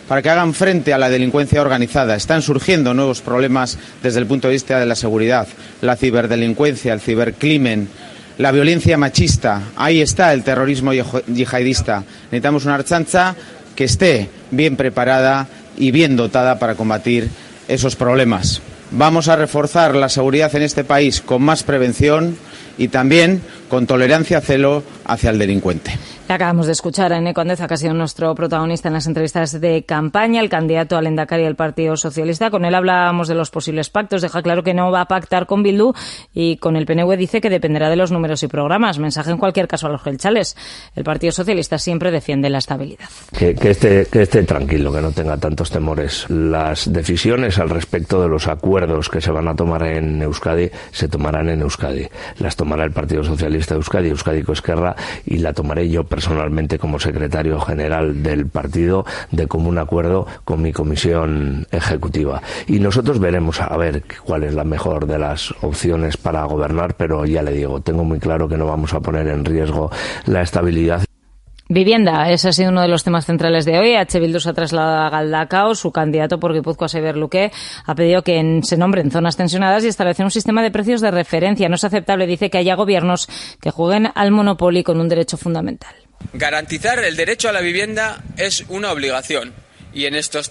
para que hagan frente a la delincuencia organizada. Están surgiendo nuevos problemas desde el punto de vista de la seguridad, la ciberdelincuencia, el cibercrimen, la violencia machista. Ahí está el terrorismo yihadista. Necesitamos una Ertzaintza que esté bien preparada y bien dotada para combatir esos problemas. Vamos a reforzar la seguridad en este país con más prevención y también con tolerancia cero hacia el delincuente. Acabamos de escuchar a Eneko Andueza, que ha sido nuestro protagonista en las entrevistas de campaña, el candidato al Lehendakari del Partido Socialista. Con él hablábamos de los posibles pactos. Deja claro que no va a pactar con Bildu y con el PNV dice que dependerá de los números y programas. Mensaje en cualquier caso a los gelchales. El Partido Socialista siempre defiende la estabilidad. Que esté tranquilo, que no tenga tantos temores. Las decisiones al respecto de los acuerdos que se van a tomar en Euskadi se tomarán en Euskadi. Las tomará el Partido Socialista de Euskadi, Euskadiko Ezkerra, y la tomaré yo personalmente como secretario general del partido de común acuerdo con mi comisión ejecutiva. Y nosotros veremos a ver cuál es la mejor de las opciones para gobernar, pero ya le digo, tengo muy claro que no vamos a poner en riesgo la estabilidad. Vivienda, ese ha sido uno de los temas centrales de hoy. H. Bildu se ha trasladado a Galdakao. Su candidato por Guipúzcoa, Xabier Luque, ha pedido que se nombren zonas tensionadas y establecer un sistema de precios de referencia. No es aceptable, dice, que haya gobiernos que jueguen al monopolio con un derecho fundamental. Garantizar el derecho a la vivienda es una obligación y en estos